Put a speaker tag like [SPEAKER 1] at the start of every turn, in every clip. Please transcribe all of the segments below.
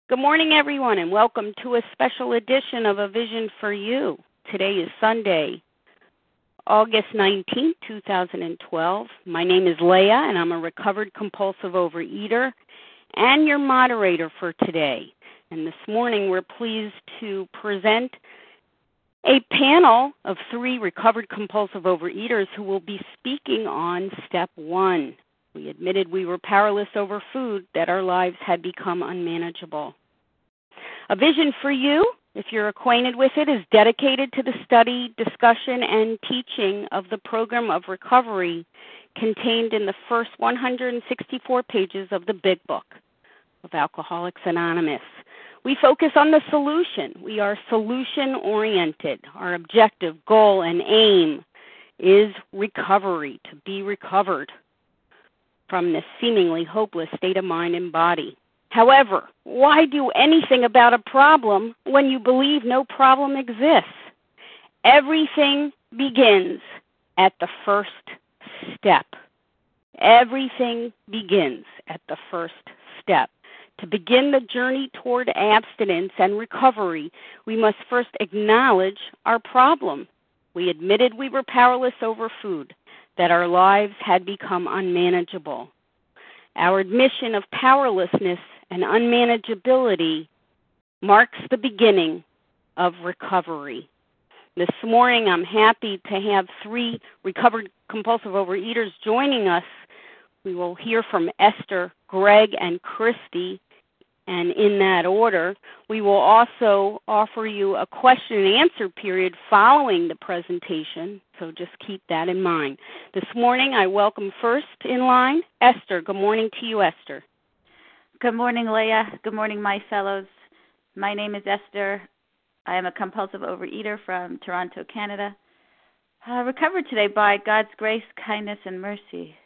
[SPEAKER 1] Good morning, everyone, and welcome to a special edition of A Vision for You. Today is Sunday, August 19, 2012. My name is Leah, and I'm a recovered compulsive overeater and your moderator for today. And this morning, we're pleased to present a panel of 3 recovered compulsive overeaters who will be speaking on Step 1. We admitted we were powerless over food, that our lives had become unmanageable. A Vision for You, if you're acquainted with it, is dedicated to the study, discussion, and teaching of the program of recovery contained in the first 164 pages of the Big Book of Alcoholics Anonymous. We focus on the solution. We are solution-oriented. Our objective, goal, and aim is recovery, to be recovered from this seemingly hopeless state of mind and body. However, why do anything about a problem when you believe no problem exists? Everything begins at the first step. Everything begins at the first step. To begin the journey toward abstinence and recovery, we must first acknowledge our problem. We admitted we were powerless over food, that our lives had become unmanageable. Our admission of powerlessness and unmanageability marks the beginning of recovery. This morning, I'm happy to have 3 recovered compulsive overeaters joining us. We will hear from Esther, Greg, and Christy, and in that order. We will also offer you a question and answer period following the presentation, so just keep that in mind. This morning, I welcome first in line Esther. Good morning to you, Esther.
[SPEAKER 2] Good morning, Leah. Good morning, my fellows. My name is Esther. I am a compulsive overeater from Toronto, Canada. Recovered today by God's grace, kindness, and mercy.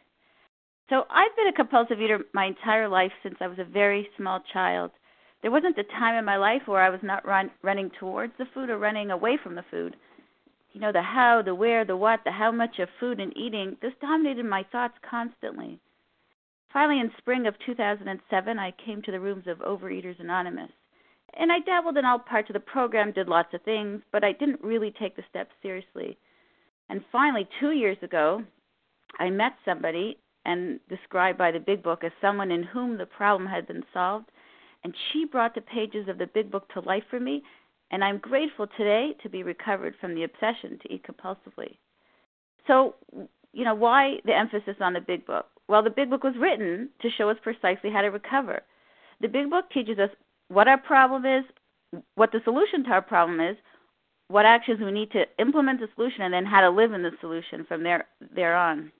[SPEAKER 2] So I've been a compulsive eater my entire life since I was a very small child. There wasn't a time in my life where I was not running towards the food or running away from the food. You know, the how, the where, the what, the how much of food and eating, this dominated my thoughts constantly. Finally, in spring of 2007, I came to the rooms of Overeaters Anonymous. And I dabbled in all parts of the program, did lots of things, but I didn't really take the steps seriously. And finally, 2 years ago, I met somebody and described by the Big Book as someone in whom the problem had been solved. And she brought the pages of the Big Book to life for me, and I'm grateful today to be recovered from the obsession to eat compulsively. So, you know, why the emphasis on the Big Book? Well, the Big Book was written to show us precisely how to recover. The Big Book teaches us what our problem is, what the solution to our problem is, what actions we need to implement the solution, and then how to live in the solution from there on.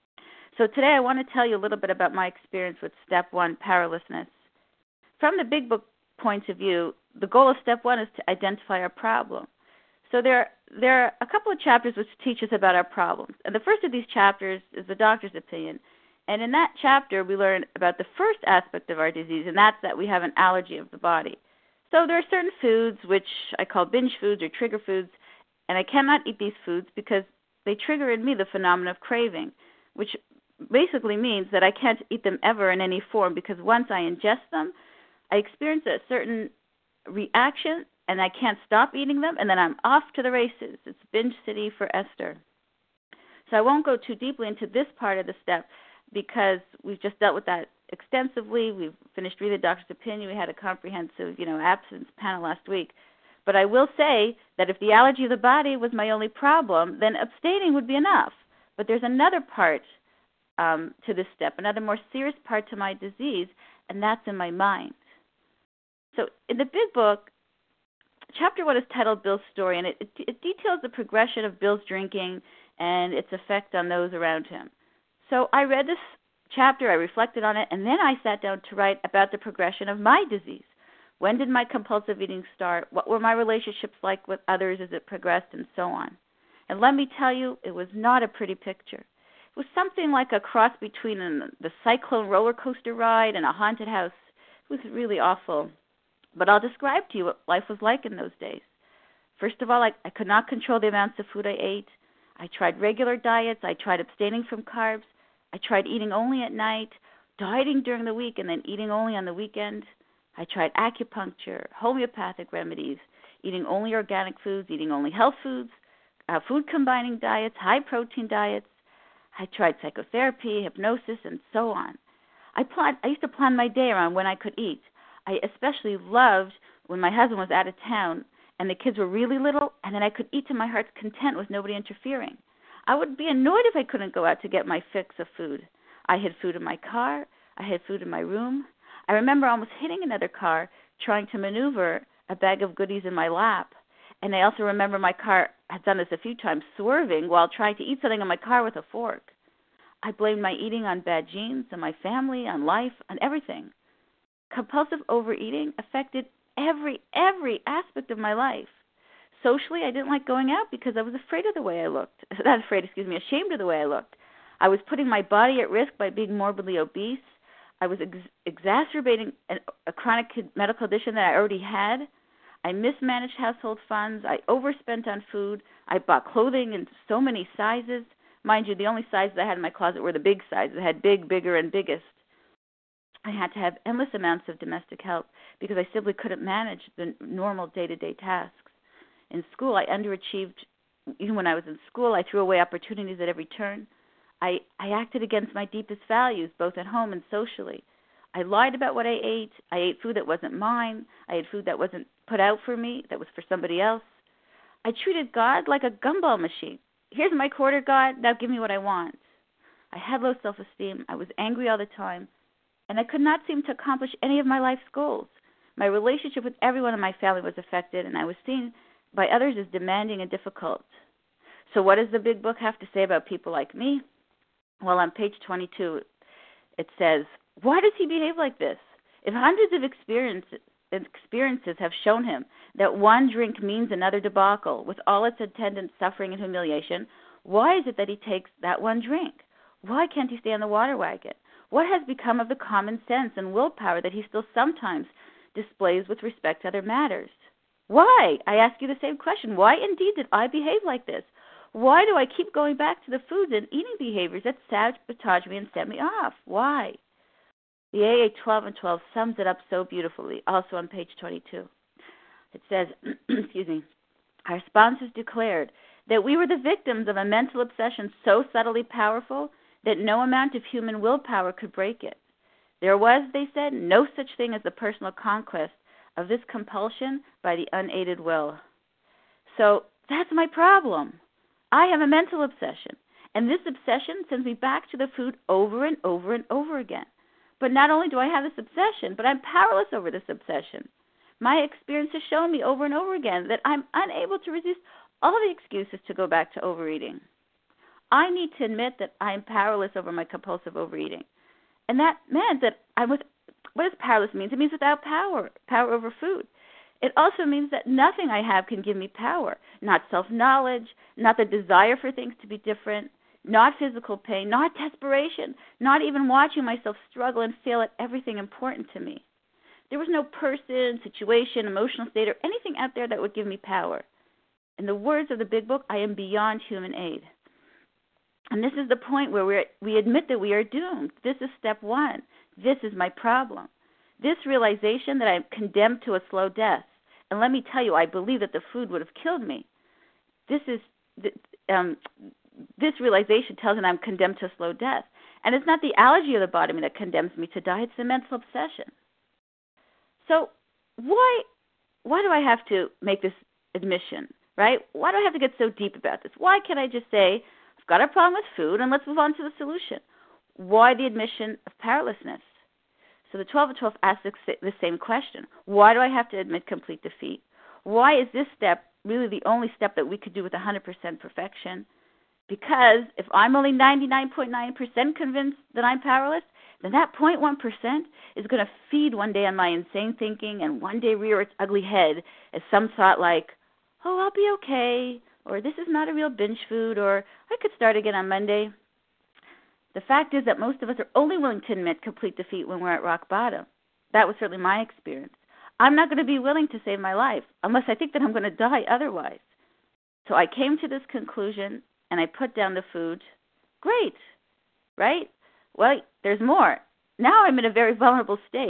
[SPEAKER 2] So today I want to tell you a little bit about my experience with Step 1, powerlessness. From the Big Book point of view, the goal of Step 1 is to identify our problem. So there are a couple of chapters which teach us about our problems. And the first of these chapters is the doctor's opinion. And in that chapter, we learn about the first aspect of our disease, and that's that we have an allergy of the body. So there are certain foods which I call binge foods or trigger foods, and I cannot eat these foods because they trigger in me the phenomenon of craving, which basically means that I can't eat them ever in any form because once I ingest them, I experience a certain reaction and I can't stop eating them, and then I'm off to the races. It's binge city for Esther. So I won't go too deeply into this part of the step because we've just dealt with that extensively. We've finished reading the doctor's opinion. We had a comprehensive, abstinence panel last week. But I will say that if the allergy of the body was my only problem, then abstaining would be enough. But there's another part to this step, another more serious part to my disease, and that's in my mind. So in the Big Book, Chapter 1 is titled Bill's Story, and it details the progression of Bill's drinking and its effect on those around him. So I read this chapter, I reflected on it, and then I sat down to write about the progression of my disease. When did my compulsive eating start? What were my relationships like with others as it progressed, and so on? And let me tell you, it was not a pretty picture. It was something like a cross between the Cyclone roller coaster ride and a haunted house. It was really awful. But I'll describe to you what life was like in those days. First of all, I could not control the amounts of food I ate. I tried regular diets. I tried abstaining from carbs. I tried eating only at night, dieting during the week, and then eating only on the weekend. I tried acupuncture, homeopathic remedies, eating only organic foods, eating only health foods, food combining diets, high protein diets. I tried psychotherapy, hypnosis, and so on. I used to plan my day around when I could eat. I especially loved when my husband was out of town and the kids were really little, and then I could eat to my heart's content with nobody interfering. I would be annoyed if I couldn't go out to get my fix of food. I had food in my car. I had food in my room. I remember almost hitting another car trying to maneuver a bag of goodies in my lap. And I also remember my car had done this a few times, swerving while trying to eat something in my car with a fork. I blamed my eating on bad genes, on my family, on life, on everything. Compulsive overeating affected every aspect of my life. Socially, I didn't like going out because I was afraid of the way I looked. Ashamed of the way I looked. I was putting my body at risk by being morbidly obese. I was exacerbating a chronic medical condition that I already had. I mismanaged household funds. I overspent on food. I bought clothing in so many sizes. Mind you, the only sizes I had in my closet were the big sizes. I had big, bigger, and biggest. I had to have endless amounts of domestic help because I simply couldn't manage the normal day-to-day tasks. In school, I underachieved. Even when I was in school, I threw away opportunities at every turn. I acted against my deepest values, both at home and socially. I lied about what I ate. I ate food that wasn't mine. I ate food that wasn't put out for me, that was for somebody else. I treated God like a gumball machine. Here's my quarter, God. Now give me what I want. I had low self-esteem. I was angry all the time. And I could not seem to accomplish any of my life's goals. My relationship with everyone in my family was affected, and I was seen by others as demanding and difficult. So what does the big book have to say about people like me? Well, on page 22, it says, why does he behave like this? If hundreds of experiences have shown him that one drink means another debacle with all its attendant suffering and humiliation, why is it that he takes that one drink? Why can't he stay on the water wagon? What has become of the common sense and willpower that he still sometimes displays with respect to other matters? Why? I ask you the same question. Why indeed did I behave like this? Why do I keep going back to the foods and eating behaviors that sabotage me and set me off? Why? The AA 12 and 12 sums it up so beautifully, also on page 22. It says, our sponsors declared that we were the victims of a mental obsession so subtly powerful that no amount of human willpower could break it. There was, they said, no such thing as the personal conquest of this compulsion by the unaided will. So that's my problem. I have a mental obsession, and this obsession sends me back to the food over and over and over again. But not only do I have this obsession, but I'm powerless over this obsession. My experience has shown me over and over again that I'm unable to resist all the excuses to go back to overeating. I need to admit that I'm powerless over my compulsive overeating. And that meant that what does powerless mean? It means without power over food. It also means that nothing I have can give me power, not self-knowledge, not the desire for things to be different, not physical pain, not desperation, not even watching myself struggle and fail at everything important to me. There was no person, situation, emotional state, or anything out there that would give me power. In the words of the big book, I am beyond human aid. And this is the point where we admit that we are doomed. This is step one. This is my problem. This realization that I'm condemned to a slow death. And let me tell you, I believe that the food would have killed me. This realization tells me I'm condemned to a slow death. And it's not the allergy of the body that condemns me to die. It's the mental obsession. So why do I have to make this admission, right? Why do I have to get so deep about this? Why can't I just say, I've got a problem with food, and let's move on to the solution? Why the admission of powerlessness? So the 12 of 12 asks the same question. Why do I have to admit complete defeat? Why is this step really the only step that we could do with 100% perfection? Because if I'm only 99.9% convinced that I'm powerless, then that 0.1% is going to feed one day on my insane thinking and one day rear its ugly head as some thought like, oh, I'll be okay, or this is not a real binge food, or I could start again on Monday. The fact is that most of us are only willing to admit complete defeat when we're at rock bottom. That was certainly my experience. I'm not going to be willing to save my life unless I think that I'm going to die otherwise. So I came to this conclusion, and I put down the food. Great, right? Well, there's more. Now I'm in a very vulnerable state.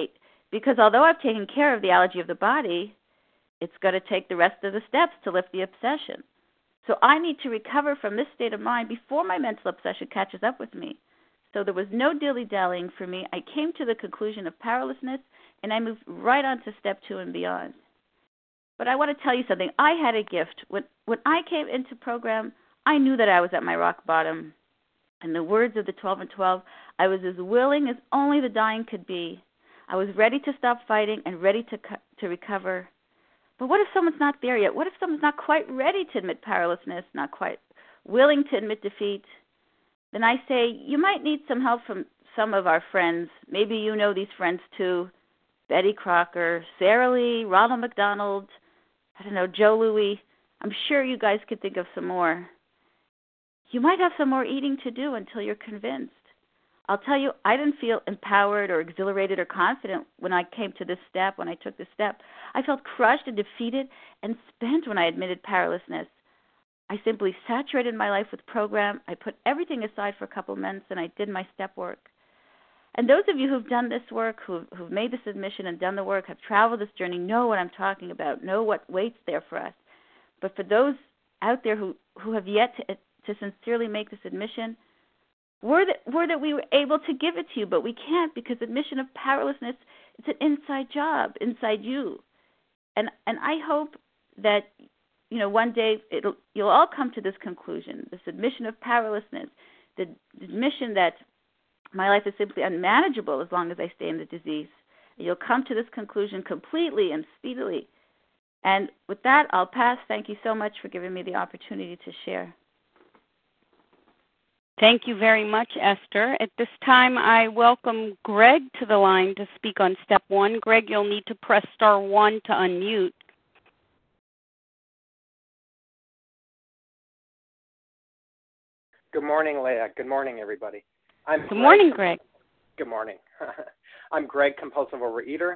[SPEAKER 2] Because although I've taken care of the allergy of the body, it's going to take the rest of the steps to lift the obsession. So I need to recover from this state of mind before my mental obsession catches up with me. So there was no dilly-dallying for me. I came to the conclusion of powerlessness, and I moved right on to step 2 and beyond. But I want to tell you something. I had a gift. When I came into program, I knew that I was at my rock bottom. In the words of the 12 and 12, I was as willing as only the dying could be. I was ready to stop fighting and ready to recover. But what if someone's not there yet? What if someone's not quite ready to admit powerlessness, not quite willing to admit defeat? Then I say, you might need some help from some of our friends. Maybe you know these friends too. Betty Crocker, Sarah Lee, Ronald McDonald, I don't know, Joe Louis. I'm sure you guys could think of some more. You might have some more eating to do until you're convinced. I'll tell you, I didn't feel empowered or exhilarated or confident when I came to this step, when I took this step. I felt crushed and defeated and spent when I admitted powerlessness. I simply saturated my life with program. I put everything aside for a couple months, and I did my step work. And those of you who've done this work, who've made this admission and done the work, have traveled this journey, know what I'm talking about, know what waits there for us. But for those out there who have yet to sincerely make this admission, we're that we were able to give it to you, but we can't, because admission of powerlessness, it's an inside job, inside you. And I hope that, one day you'll all come to this conclusion, this admission of powerlessness, the admission that my life is simply unmanageable as long as I stay in the disease. And you'll come to this conclusion completely and speedily. And with that, I'll pass. Thank you so much for giving me the opportunity to share.
[SPEAKER 1] Thank you very much, Esther. At this time, I welcome Greg to the line to speak on step 1. Greg, you'll need to press star 1 to unmute.
[SPEAKER 3] Good morning, Leah. Good morning, everybody.
[SPEAKER 1] Good morning, Greg.
[SPEAKER 3] Good morning. I'm Greg, compulsive overeater.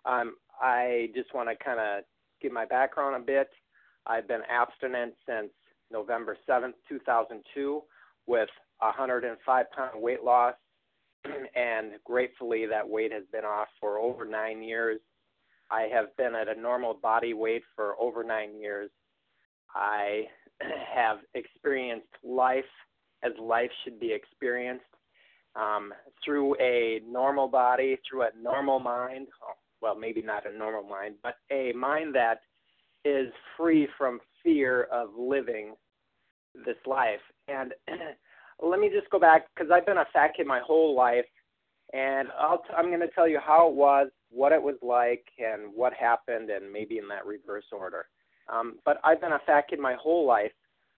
[SPEAKER 3] I just want to kind of give my background a bit. I've been abstinent since November 7th, 2002, with 105-pound weight loss, and gratefully that weight has been off for over 9 years. I have been at a normal body weight for over 9 years. I have experienced life as life should be experienced, through a normal body, through a normal mind. Well, maybe not a normal mind, but a mind that is free from fear of living this life. And let me just go back, because I've been a fat kid my whole life, and I'm going to tell you how it was, what it was like, and what happened, and maybe in that reverse order. But I've been a fat kid my whole life,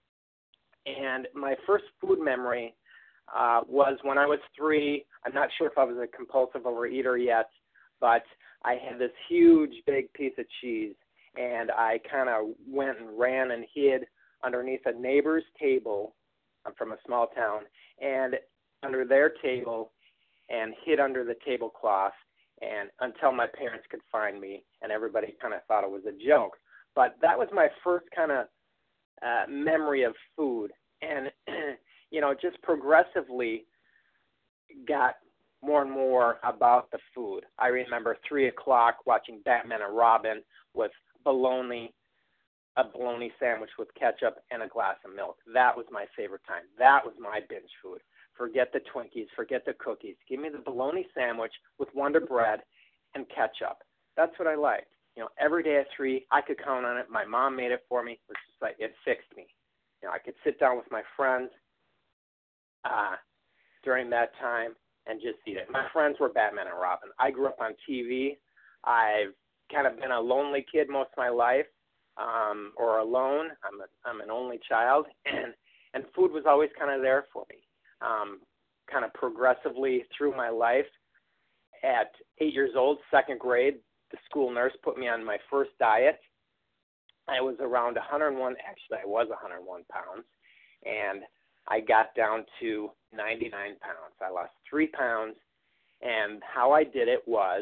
[SPEAKER 3] and my first food memory was when I was 3. I'm not sure if I was a compulsive overeater yet, but I had this huge, big piece of cheese, and I kind of went and ran and hid underneath a neighbor's table. I'm from a small town, and under their table, and hid under the tablecloth, and until my parents could find me, and everybody kind of thought it was a joke. But that was my first kind of memory of food, and just progressively got more and more about the food. I remember 3 o'clock watching Batman and Robin with a bologna sandwich with ketchup and a glass of milk. That was my favorite time. That was my binge food. Forget the Twinkies, forget the cookies. Give me the bologna sandwich with Wonder Bread and ketchup. That's what I liked. Every day at 3, I could count on it. My mom made it for me. It was just like, it fixed me. I could sit down with my friends during that time and just eat it. My friends were Batman and Robin. I grew up on TV. I've kind of been a lonely kid most of my life, or alone. I'm an only child, and food was always kind of there for me. Kind of progressively through my life. At 8 years old, 2nd grade, the school nurse put me on my first diet. I was around 101, actually I was 101 pounds, and I got down to 99 pounds. I lost 3 pounds, and how I did it was,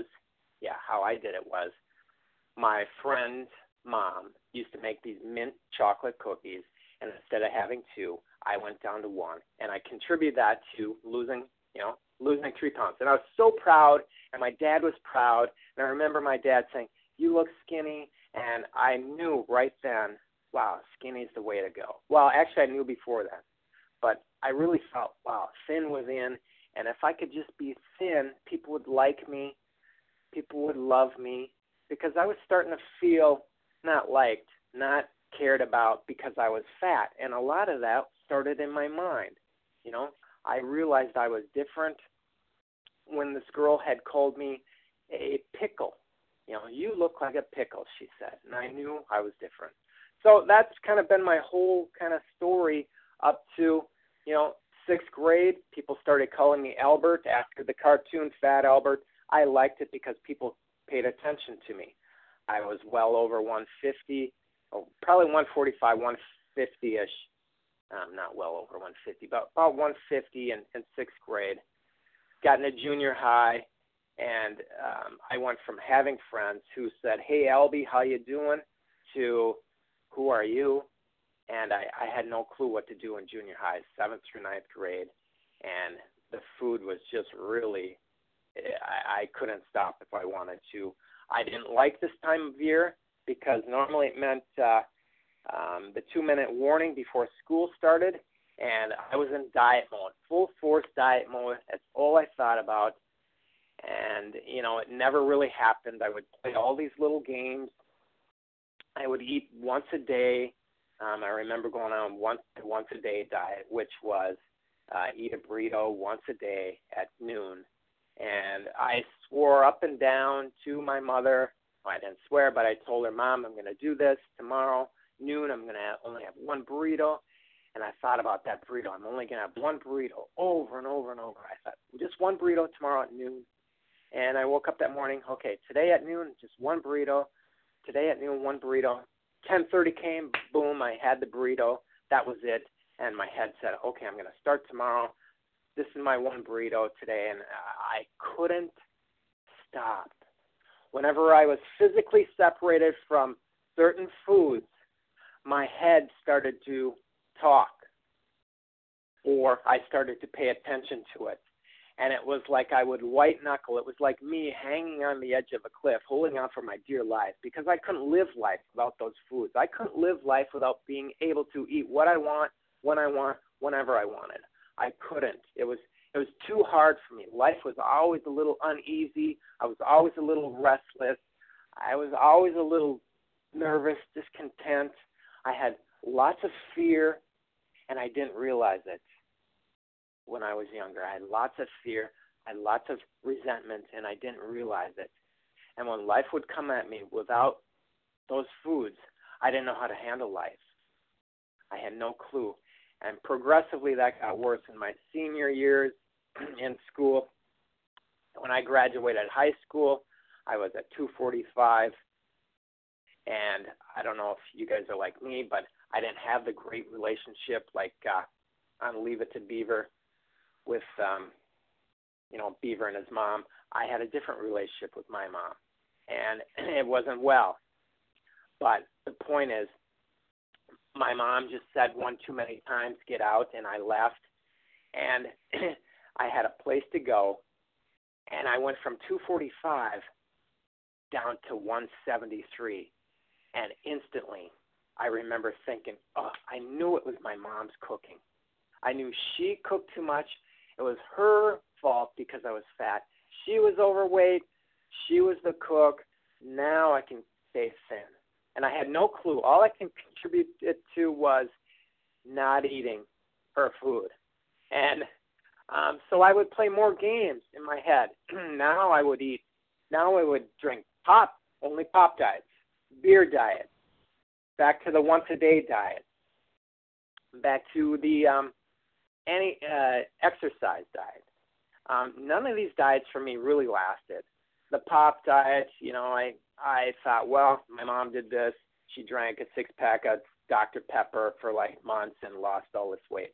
[SPEAKER 3] my friend's mom used to make these mint chocolate cookies, and instead of having 2, I went down to 1, and I contributed that to losing, losing like 3 pounds. And I was so proud, and my dad was proud. And I remember my dad saying, "You look skinny." And I knew right then, wow, skinny's the way to go. Well, actually, I knew before that. But I really felt, wow, thin was in. And if I could just be thin, people would like me. People would love me. Because I was starting to feel not liked, not cared about because I was fat. And a lot of that started in my mind. You know, I realized I was different when this girl had called me a pickle. You know, "You look like a pickle," she said. And I knew I was different. So that's kind of been my whole kind of story up to, 6th grade. People started calling me Albert after the cartoon Fat Albert. I liked it because people paid attention to me. I was well over 150, probably 145, 150-ish. Not well over 150, but about 150 in 6th grade. Got into junior high, and I went from having friends who said, "Hey, Albie, how you doing?" to "Who are you?" And I had no clue what to do in junior high, 7th through 9th grade. And the food was just really, I couldn't stop if I wanted to. I didn't like this time of year because normally it meant the 2-minute warning before school started. And I was in diet mode, full force diet mode. That's all I thought about. And, it never really happened. I would play all these little games. I would eat once a day. I remember going on once a day diet, which was eat a burrito once a day at noon. And I swore up and down to my mother. Well, I didn't swear, but I told her, "Mom, I'm going to do this tomorrow. Noon, I'm going to only have one burrito." And I thought about that burrito. I'm only going to have one burrito over and over and over. I thought, just one burrito tomorrow at noon. And I woke up that morning, okay, today at noon, just one burrito. Today at noon, one burrito. 10:30 came, boom, I had the burrito. That was it. And my head said, okay, I'm going to start tomorrow. This is my one burrito today. And I couldn't stop. Whenever I was physically separated from certain foods, my head started to talk, or I started to pay attention to it. And it was like I would white knuckle. It was like me hanging on the edge of a cliff, holding on for my dear life, because I couldn't live life without those foods. I couldn't live life without being able to eat what I want, when I want, whenever I wanted. I couldn't. It was too hard for me. Life was always a little uneasy. I was always a little restless. I was always a little nervous, discontent. I had lots of fear, and I didn't realize it when I was younger. I had lots of fear. I had lots of resentment, and I didn't realize it. And when life would come at me without those foods, I didn't know how to handle life. I had no clue. And progressively that got worse in my senior years in school. When I graduated high school, I was at 245. And I don't know if you guys are like me, but I didn't have the great relationship like on Leave It to Beaver with, Beaver and his mom. I had a different relationship with my mom, and it wasn't well. But the point is, my mom just said one too many times, get out, and I left. And I had a place to go, and I went from 245 down to 173. And instantly, I remember thinking, I knew it was my mom's cooking. I knew she cooked too much. It was her fault because I was fat. She was overweight. She was the cook. Now I can stay thin. And I had no clue. All I can contribute it to was not eating her food. And so I would play more games in my head. Now I would drink pop, only pop diets, beer diet, back to the once-a-day diet, back to the any exercise diet. None of these diets for me really lasted. The pop diet, I thought, well, my mom did this. She drank a 6-pack of Dr. Pepper for like months and lost all this weight.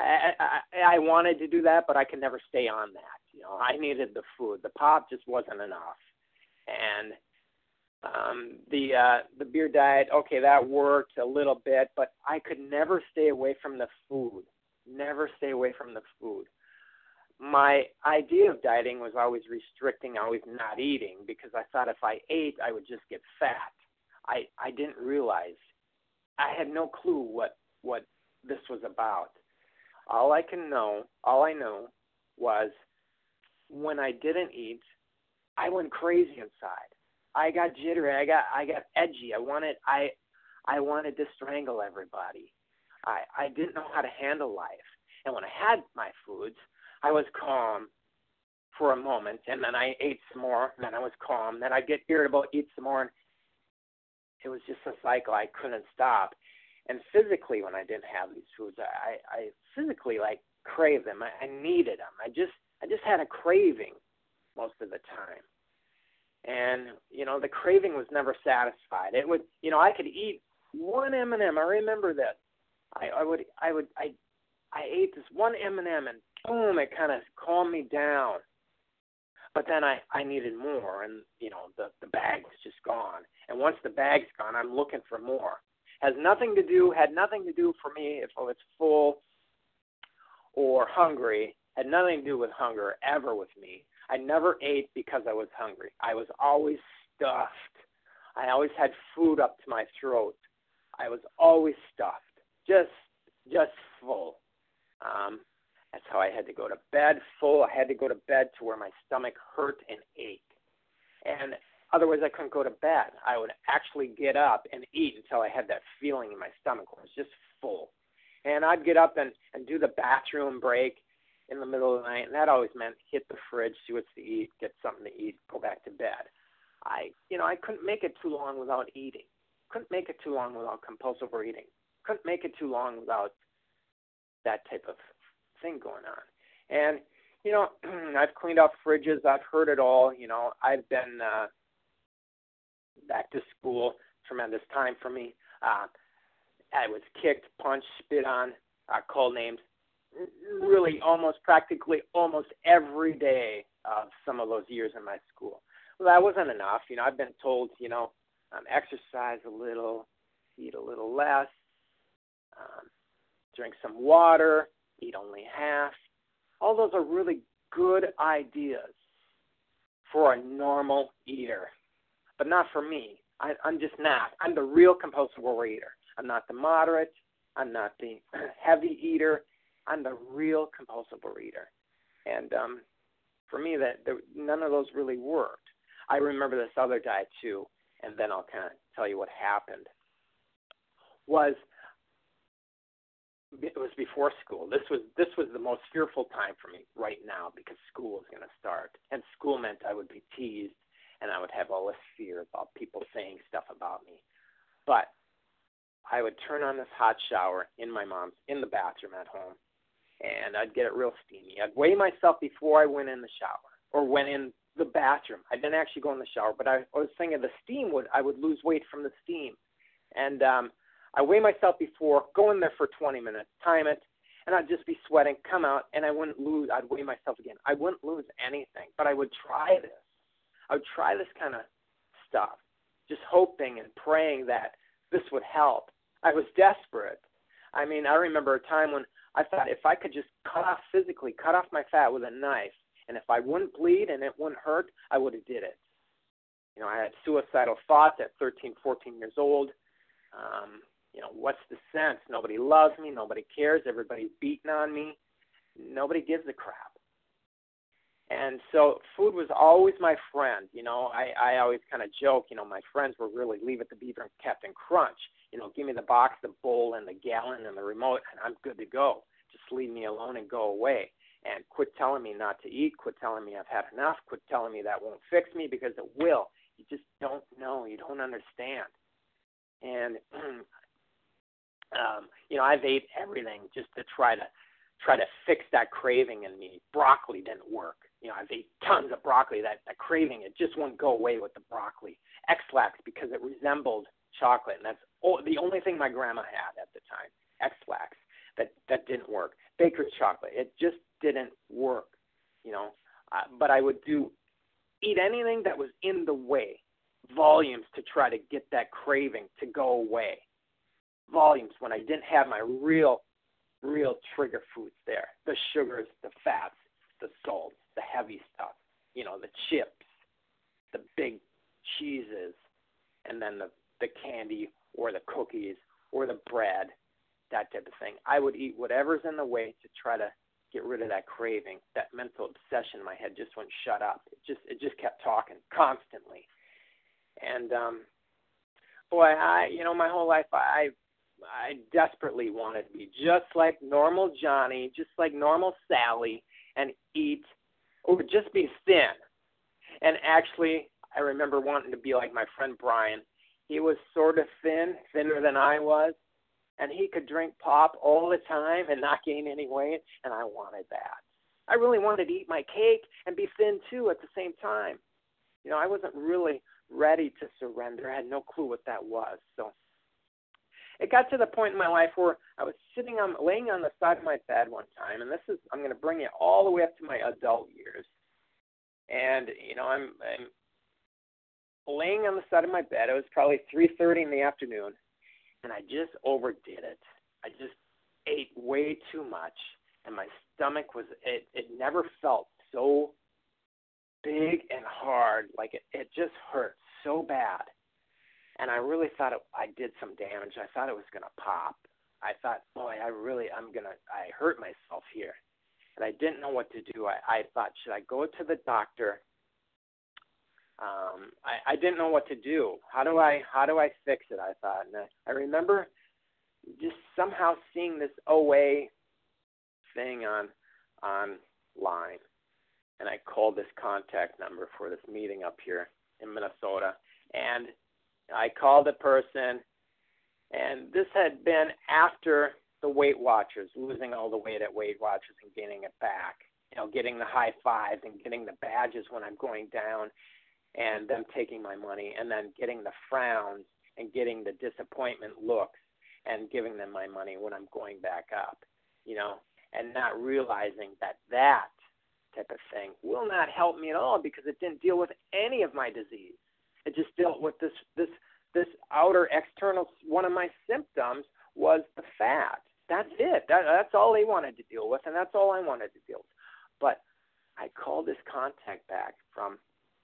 [SPEAKER 3] I wanted to do that, but I could never stay on that. I needed the food. The pop just wasn't enough. And the beer diet, okay, that worked a little bit, but I could never stay away from the food. Never stay away from the food. my idea of dieting was always restricting, always not eating, because I thought if I ate, I would just get fat. I didn't realize. I had no clue what this was about. All I know was when I didn't eat, I went crazy inside. I got jittery. I got edgy. I wanted to strangle everybody. I didn't know how to handle life. And when I had my foods, I was calm for a moment, and then I ate some more, and then I was calm. Then I'd get irritable, eat some more, and it was just a cycle. I couldn't stop. And physically, when I didn't have these foods, I physically craved them. I needed them. I just had a craving most of the time. And the craving was never satisfied. It would, I could eat one M&M. I remember this. I ate this one M&M, and boom, it kind of calmed me down. But then I needed more, and the bag was just gone. And once the bag's gone, I'm looking for more. Had nothing to do for me if I was full or hungry. Had nothing to do with hunger ever with me. I never ate because I was hungry. I was always stuffed. I always had food up to my throat. I was always stuffed, just full. That's how I had to go to bed full. I had to go to bed to where my stomach hurt and ached. And otherwise, I couldn't go to bed. I would actually get up and eat until I had that feeling in my stomach where it was just full. And I'd get up and do the bathroom break in the middle of the night, and that always meant hit the fridge, see what's to eat, get something to eat, go back to bed. I couldn't make it too long without eating. Couldn't make it too long without compulsive overeating. Couldn't make it too long without that type of thing going on. And, I've cleaned out fridges. I've heard it all. I've been back to school, tremendous time for me. I was kicked, punched, spit on, called names, really practically almost every day of some of those years in my school. Well, that wasn't enough. I've been told, exercise a little, eat a little less, drink some water, eat only half. All those are really good ideas for a normal eater, but not for me. I'm just not. I'm the real compulsive overeater. I'm not the moderate. I'm not the heavy eater. I'm the real compulsive overeater. And for me, none of those really worked. I remember this other diet too, and then I'll kind of tell you what happened. It was before school. This was the most fearful time for me right now because school was going to start, and school meant I would be teased, and I would have all this fear about people saying stuff about me. But I would turn on this hot shower in the bathroom at home, and I'd get it real steamy. I'd weigh myself before I went in the shower or went in the bathroom. I didn't actually go in the shower, but I was thinking I would lose weight from the steam. And I weigh myself before, go in there for 20 minutes, time it, and I'd just be sweating, come out, and I'd weigh myself again. I wouldn't lose anything, but I would try this. I would try this kind of stuff, just hoping and praying that this would help. I was desperate. I remember a time when I thought if I could just cut off my fat with a knife, and if I wouldn't bleed and it wouldn't hurt, I would have did it. I had suicidal thoughts at 13, 14 years old. What's the sense? Nobody loves me. Nobody cares. Everybody's beating on me. Nobody gives a crap. And so food was always my friend. I always kind of joke, my friends were really Leave It to Beaver and Captain Crunch. Give me the box, the bowl, and the gallon, and the remote, and I'm good to go. Just leave me alone and go away. And quit telling me not to eat. Quit telling me I've had enough. Quit telling me that won't fix me because it will. You just don't know. You don't understand. And I've ate everything just to try to fix that craving in me. Broccoli didn't work. I've ate tons of broccoli. That craving, it just wouldn't go away with the broccoli. X-Lax because it resembled chocolate, and that's the only thing my grandma had at the time. X-Lax. That didn't work. Baker's chocolate. It just didn't work. But I would eat anything that was in the way. Volumes to try to get that craving to go away. Volumes when I didn't have my real trigger foods there. The sugars, the fats, the salts, the heavy stuff, the chips, the big cheeses, and then the candy or the cookies or the bread, that type of thing. I would eat whatever's in the way to try to get rid of that craving. That mental obsession in my head just wouldn't shut up. It just kept talking constantly. And boy, my whole life I desperately wanted to be just like normal Johnny, just like normal Sally, and eat or just be thin. And actually, I remember wanting to be like my friend Brian. He was sort of thinner than I was, and he could drink pop all the time and not gain any weight, and I wanted that. I really wanted to eat my cake and be thin too at the same time. I wasn't really ready to surrender. I had no clue what that was. So it got to the point in my life where I was laying on the side of my bed one time, and I'm going to bring it all the way up to my adult years. And, I'm laying on the side of my bed. It was probably 3:30 in the afternoon, and I just overdid it. I just ate way too much, and my stomach it never felt so big and hard. Like it just hurt so bad. And I really thought I did some damage. I thought it was going to pop. I thought, boy, I hurt myself here. And I didn't know what to do. I thought, should I go to the doctor? I didn't know what to do. How do I fix it? I thought. And I remember just somehow seeing this OA thing online. And I called this contact number for this meeting up here in Minnesota. And I called the person, and this had been after the Weight Watchers, losing all the weight at Weight Watchers and gaining it back, getting the high fives and getting the badges when I'm going down and them taking my money, and then getting the frowns and getting the disappointment looks and giving them my money when I'm going back up, and not realizing that type of thing will not help me at all because it didn't deal with any of my disease. It just dealt with this outer external. One of my symptoms was the fat. That's it. That's all they wanted to deal with, and that's all I wanted to deal with. But I called this contact back from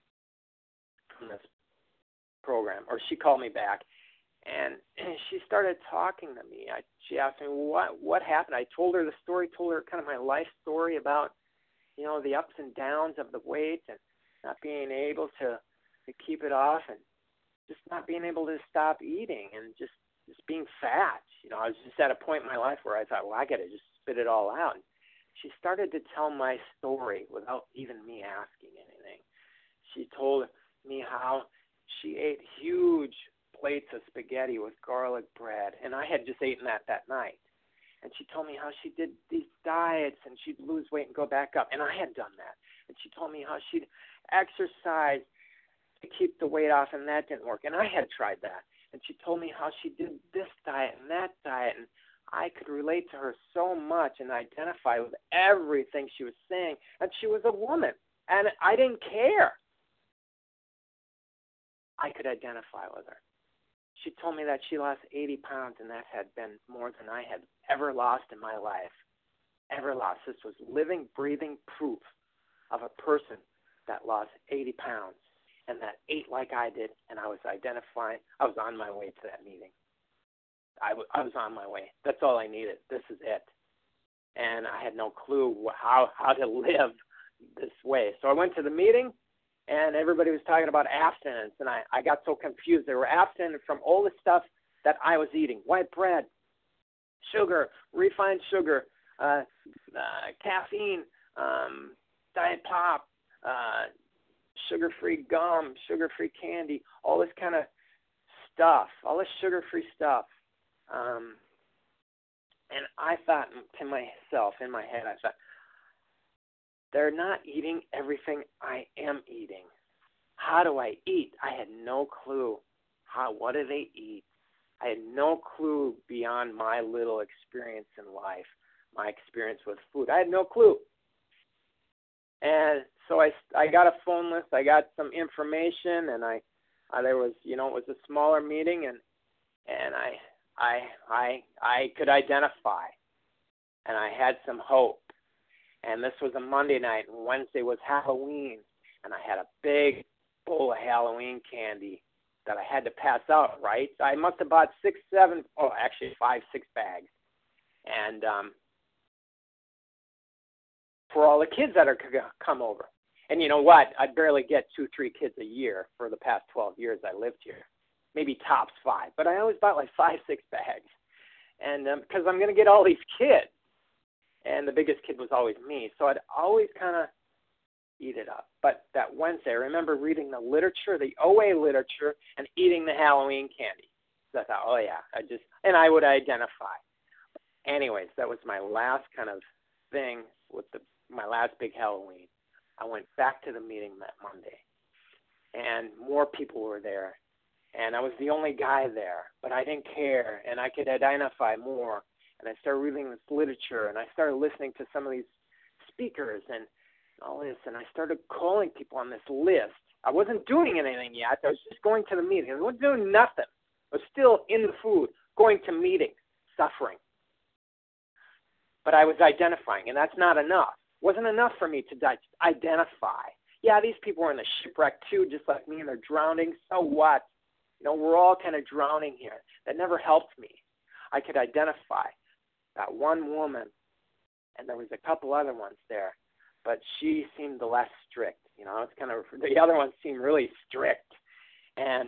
[SPEAKER 3] this program, or she called me back, and she started talking to me. She asked me what happened. I told her the story, told her kind of my life story about the ups and downs of the weight and not being able to keep it off, and just not being able to stop eating, and just being fat. I was just at a point in my life where I thought, well, I got to just spit it all out. And she started to tell my story without even me asking anything. She told me how she ate huge plates of spaghetti with garlic bread, and I had just eaten that night. And she told me how she did these diets, and she'd lose weight and go back up, and I had done that. And she told me how she'd exercise to keep the weight off, and that didn't work, and I had tried that. And she told me how she did this diet and that diet, and I could relate to her so much and identify with everything she was saying. And she was a woman, and I didn't care. I could identify with her. She told me that she lost 80 pounds, and that had been more than I had ever lost in my life. Ever lost. This was living, breathing proof of a person that lost 80 pounds and that ate like I did, and I was identifying. I was on my way to that meeting. I was on my way. That's all I needed. This is it. And I had no clue how to live this way. So I went to the meeting, and everybody was talking about abstinence, and I got so confused. They were abstinent from all the stuff that I was eating: white bread, sugar, refined sugar, caffeine, diet pop, sugar-free gum, sugar-free candy, all this kind of stuff, all this sugar-free stuff. And I thought to myself, in my head, I thought, they're not eating everything I am eating. How do I eat? I had no clue. What do they eat? I had no clue beyond my little experience in life, my experience with food. I had no clue. And so I got a phone list. I got some information, and there was, it was a smaller meeting, and I could identify, and I had some hope. And this was a Monday night, and Wednesday was Halloween. And I had a big bowl of Halloween candy that I had to pass out, right? So I must have bought 5, 6 bags. And for all the kids that are come over. And you know what? I barely get 2-3 kids a year for the past 12 years I lived here. Maybe tops 5. But I always bought like 5, 6 bags. And because I'm going to get all these kids. And the biggest kid was always me. So I'd always kind of eat it up. But that Wednesday, I remember reading the literature, the OA literature, and eating the Halloween candy. So I thought, oh yeah, and I would identify. Anyways, that was my last kind of thing with my last big Halloween. I went back to the meeting that Monday, and more people were there, and I was the only guy there, but I didn't care, and I could identify more, and I started reading this literature, and I started listening to some of these speakers and all this, and I started calling people on this list. I wasn't doing anything yet. I was just going to the meeting. I wasn't doing nothing. I was still in the food, going to meetings, suffering. But I was identifying, and that's not enough. It wasn't enough for me to identify. Yeah, these people are in the shipwreck too, just like me, and they're drowning. So what? You know, we're all kind of drowning here. That never helped me. I could identify that one woman, and there was a couple other ones there, but she seemed the less strict. You know, it's kind of, the other ones seemed really strict, and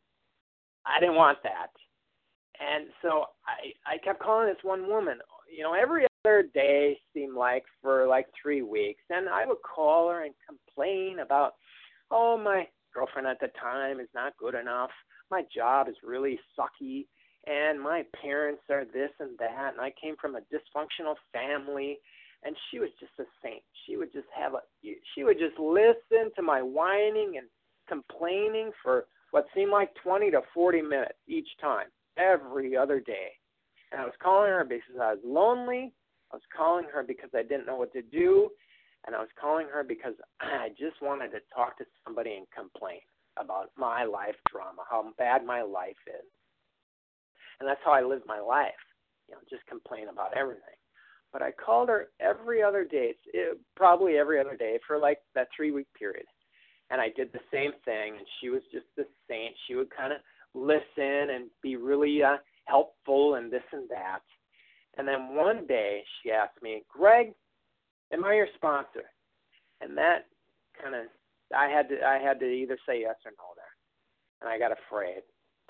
[SPEAKER 3] I didn't want that. And so I kept calling this one woman, you know, every other day seemed like for like 3 weeks. And I would call her and complain about, oh, my girlfriend at the time is not good enough. My job is really sucky. And my parents are this and that. And I came from a dysfunctional family. And she was just a saint. She would just listen to my whining and complaining for what seemed like 20 to 40 minutes each time, every other day. And I was calling her because I was lonely. I was calling her because I didn't know what to do. And I was calling her because I just wanted to talk to somebody and complain about my life drama, how bad my life is. And that's how I lived my life, you know, just complain about everything. But I called her every other day, probably every other day for like that 3-week period. And I did the same thing, and she was just the saint. She would kind of listen and be really helpful and this and that. And then one day she asked me, Greg, am I your sponsor? And that kind of, I had to either say yes or no there. And I got afraid.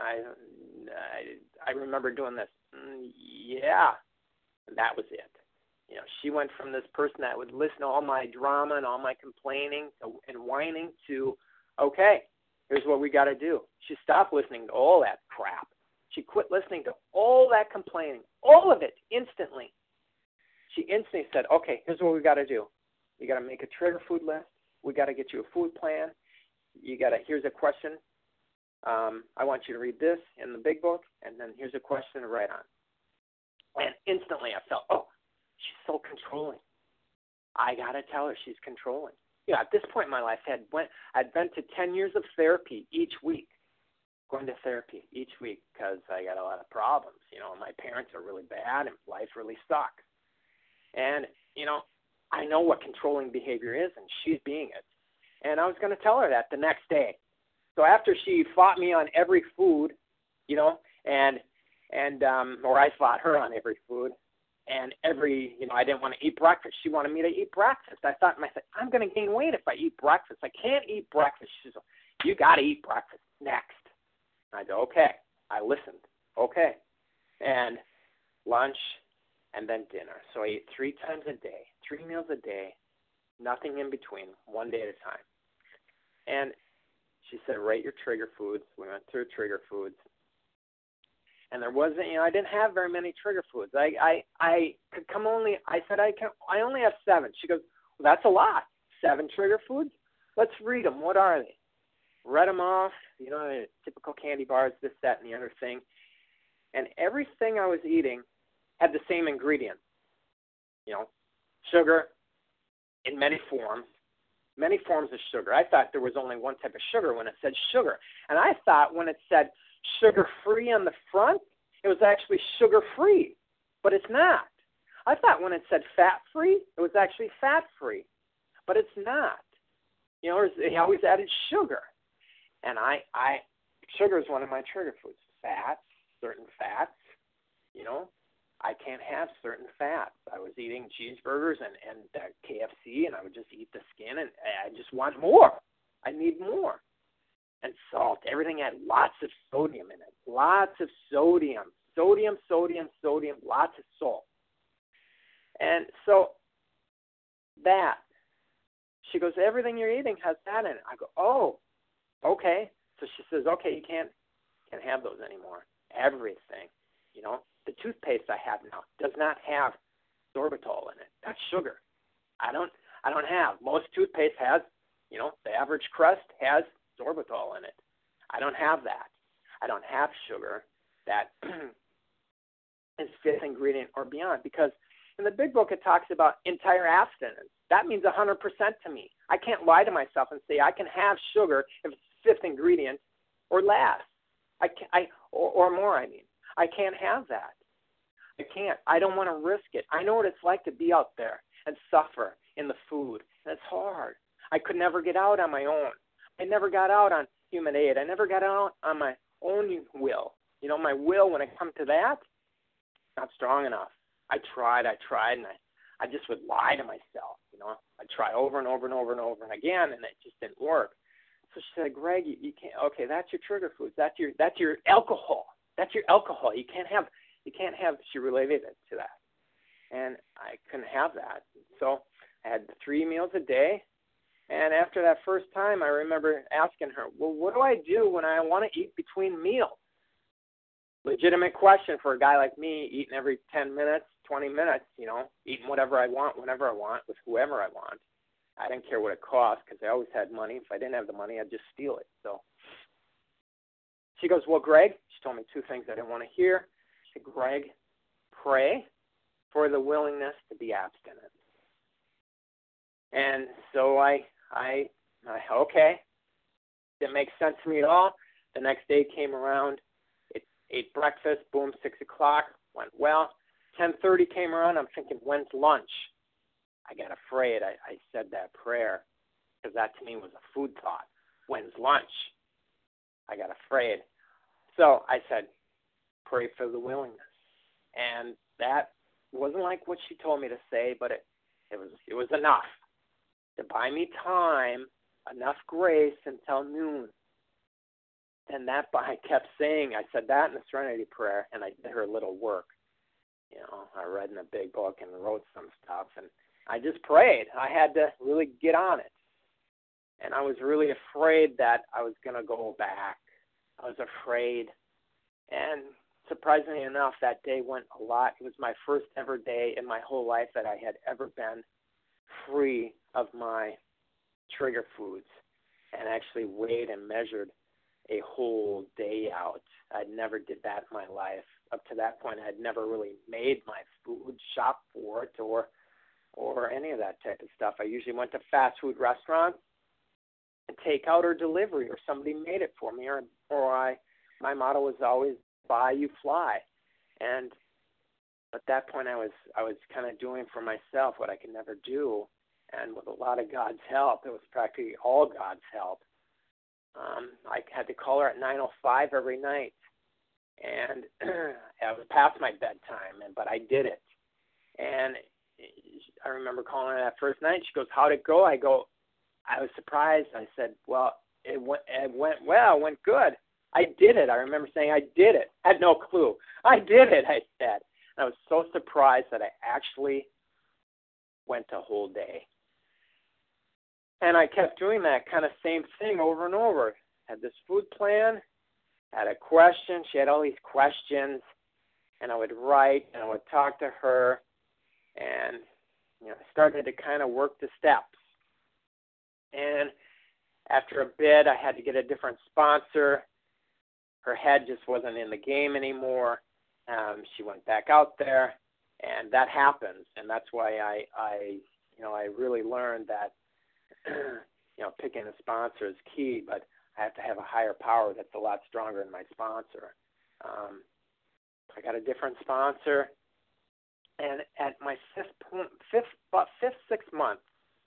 [SPEAKER 3] I remember doing this. Yeah. And that was it. You know, she went from this person that would listen to all my drama and all my complaining and whining to, okay, here's what we got to do. She stopped listening to all that crap. She quit listening to all that complaining, all of it, instantly. She instantly said, okay, here's what we got to do. You got to make a trigger food list. We got to get you a food plan. Here's a question. I want you to read this in the big book, and then here's a question to write on. And instantly I felt, oh, she's so controlling. I got to tell her she's controlling. You know, at this point in my life, I'd been to 10 years of therapy each week, going to therapy each week because I got a lot of problems. You know, my parents are really bad and life really sucks. And, you know, I know what controlling behavior is, and she's being it. And I was going to tell her that the next day. So after she fought me on every food, you know, or I fought her on every food, and I didn't want to eat breakfast. She wanted me to eat breakfast. I thought to myself, I'm going to gain weight if I eat breakfast. I can't eat breakfast. She said, you got to eat breakfast next. I said, okay. I listened. Okay. And lunch and then dinner. So I ate 3 times a day, 3 meals a day, nothing in between, one day at a time. And she said, write your trigger foods. We went through trigger foods. And there wasn't, I didn't have very many trigger foods. I said, I only have 7. She goes, well, that's a lot. 7 trigger foods? Let's read them. What are they? Read them off, typical candy bars, this, that, and the other thing. And everything I was eating had the same ingredients. Sugar in many forms of sugar. I thought there was only one type of sugar when it said sugar. And I thought when it said sugar-free on the front, it was actually sugar-free. But it's not. I thought when it said fat-free, it was actually fat-free, but it's not. You know, they always added sugar. And sugar is one of my trigger foods. Fats, certain fats, you know. I can't have certain fats. I was eating cheeseburgers and KFC, and I would just eat the skin, and I just want more. I need more. And salt. Everything had lots of sodium in it. Lots of sodium. Sodium, lots of salt. And so that, she goes, everything you're eating has that in it. I go, oh, okay. So she says, okay, you can't have those anymore. Everything, you know. The toothpaste I have now does not have sorbitol in it. That's sugar. I don't have. Most toothpaste has, you know, the average Crest has sorbitol in it. I don't have that. I don't have sugar that is fifth ingredient or beyond, because in the big book it talks about entire abstinence. That means 100% to me. I can't lie to myself and say I can have sugar if it's fifth ingredient or less. Or more, I mean. I can't have that. I can't. I don't want to risk it. I know what it's like to be out there and suffer in the food. And it's hard. I could never get out on my own. I never got out on human aid. I never got out on my own will. You know, my will, when it comes to that, not strong enough. I tried, and I just would lie to myself. You know, I'd try over and over and over and over and again, and it just didn't work. So she said, Greg, you can't. Okay, that's your trigger foods. That's your alcohol. That's your alcohol. You can't have. She related it to that, and I couldn't have that. So I had 3 meals a day, and after that first time, I remember asking her, well, what do I do when I want to eat between meals? Legitimate question for a guy like me, eating every 10 minutes, 20 minutes, you know, eating whatever I want, whenever I want, with whoever I want. I didn't care what it cost because I always had money. If I didn't have the money, I'd just steal it. So she goes, well, Greg, she told me 2 things I didn't want to hear. She said, Greg, pray for the willingness to be abstinent. And so I okay. Didn't make sense to me at all. The next day came around, ate breakfast, boom, 6 o'clock, went well. 10:30 came around, I'm thinking, when's lunch? I got afraid. I said that prayer because that to me was a food thought. When's lunch? I got afraid. So I said, pray for the willingness. And that wasn't like what she told me to say, but it was enough to buy me time, enough grace until noon. And that I kept saying, I said that in the Serenity Prayer, and I did her little work. You know, I read in the big book and wrote some stuff, and I just prayed. I had to really get on it. And I was really afraid that I was going to go back. I was afraid. And surprisingly enough, that day went a lot. It was my first ever day in my whole life that I had ever been free of my trigger foods and actually weighed and measured a whole day out. I'd never did that in my life. Up to that point, I'd never really made my food, shopped for it, or any of that type of stuff. I usually went to fast food restaurants and takeout or delivery, or somebody made it for me, my motto was always buy, you fly. And at that point, I was kind of doing for myself what I could never do. And with a lot of God's help, it was practically all God's help. I had to call her at 9:05 every night, and I was past my bedtime, but I did it. And I remember calling her that first night. She goes, "How'd it go?" I was surprised. I said, "Well, it went well, went good. I did it." I remember saying, "I did it." I had no clue. "I did it," I said. And I was so surprised that I actually went a whole day. And I kept doing that kind of same thing over and over. Had this food plan, had a question. She had all these questions, and I would write, and I would talk to her, and I started to kind of work the steps. And after a bit, I had to get a different sponsor. Her head just wasn't in the game anymore. She went back out there, and that happens. And that's why I really learned that picking a sponsor is key, but I have to have a higher power that's a lot stronger than my sponsor. I got a different sponsor, And at my sixth month,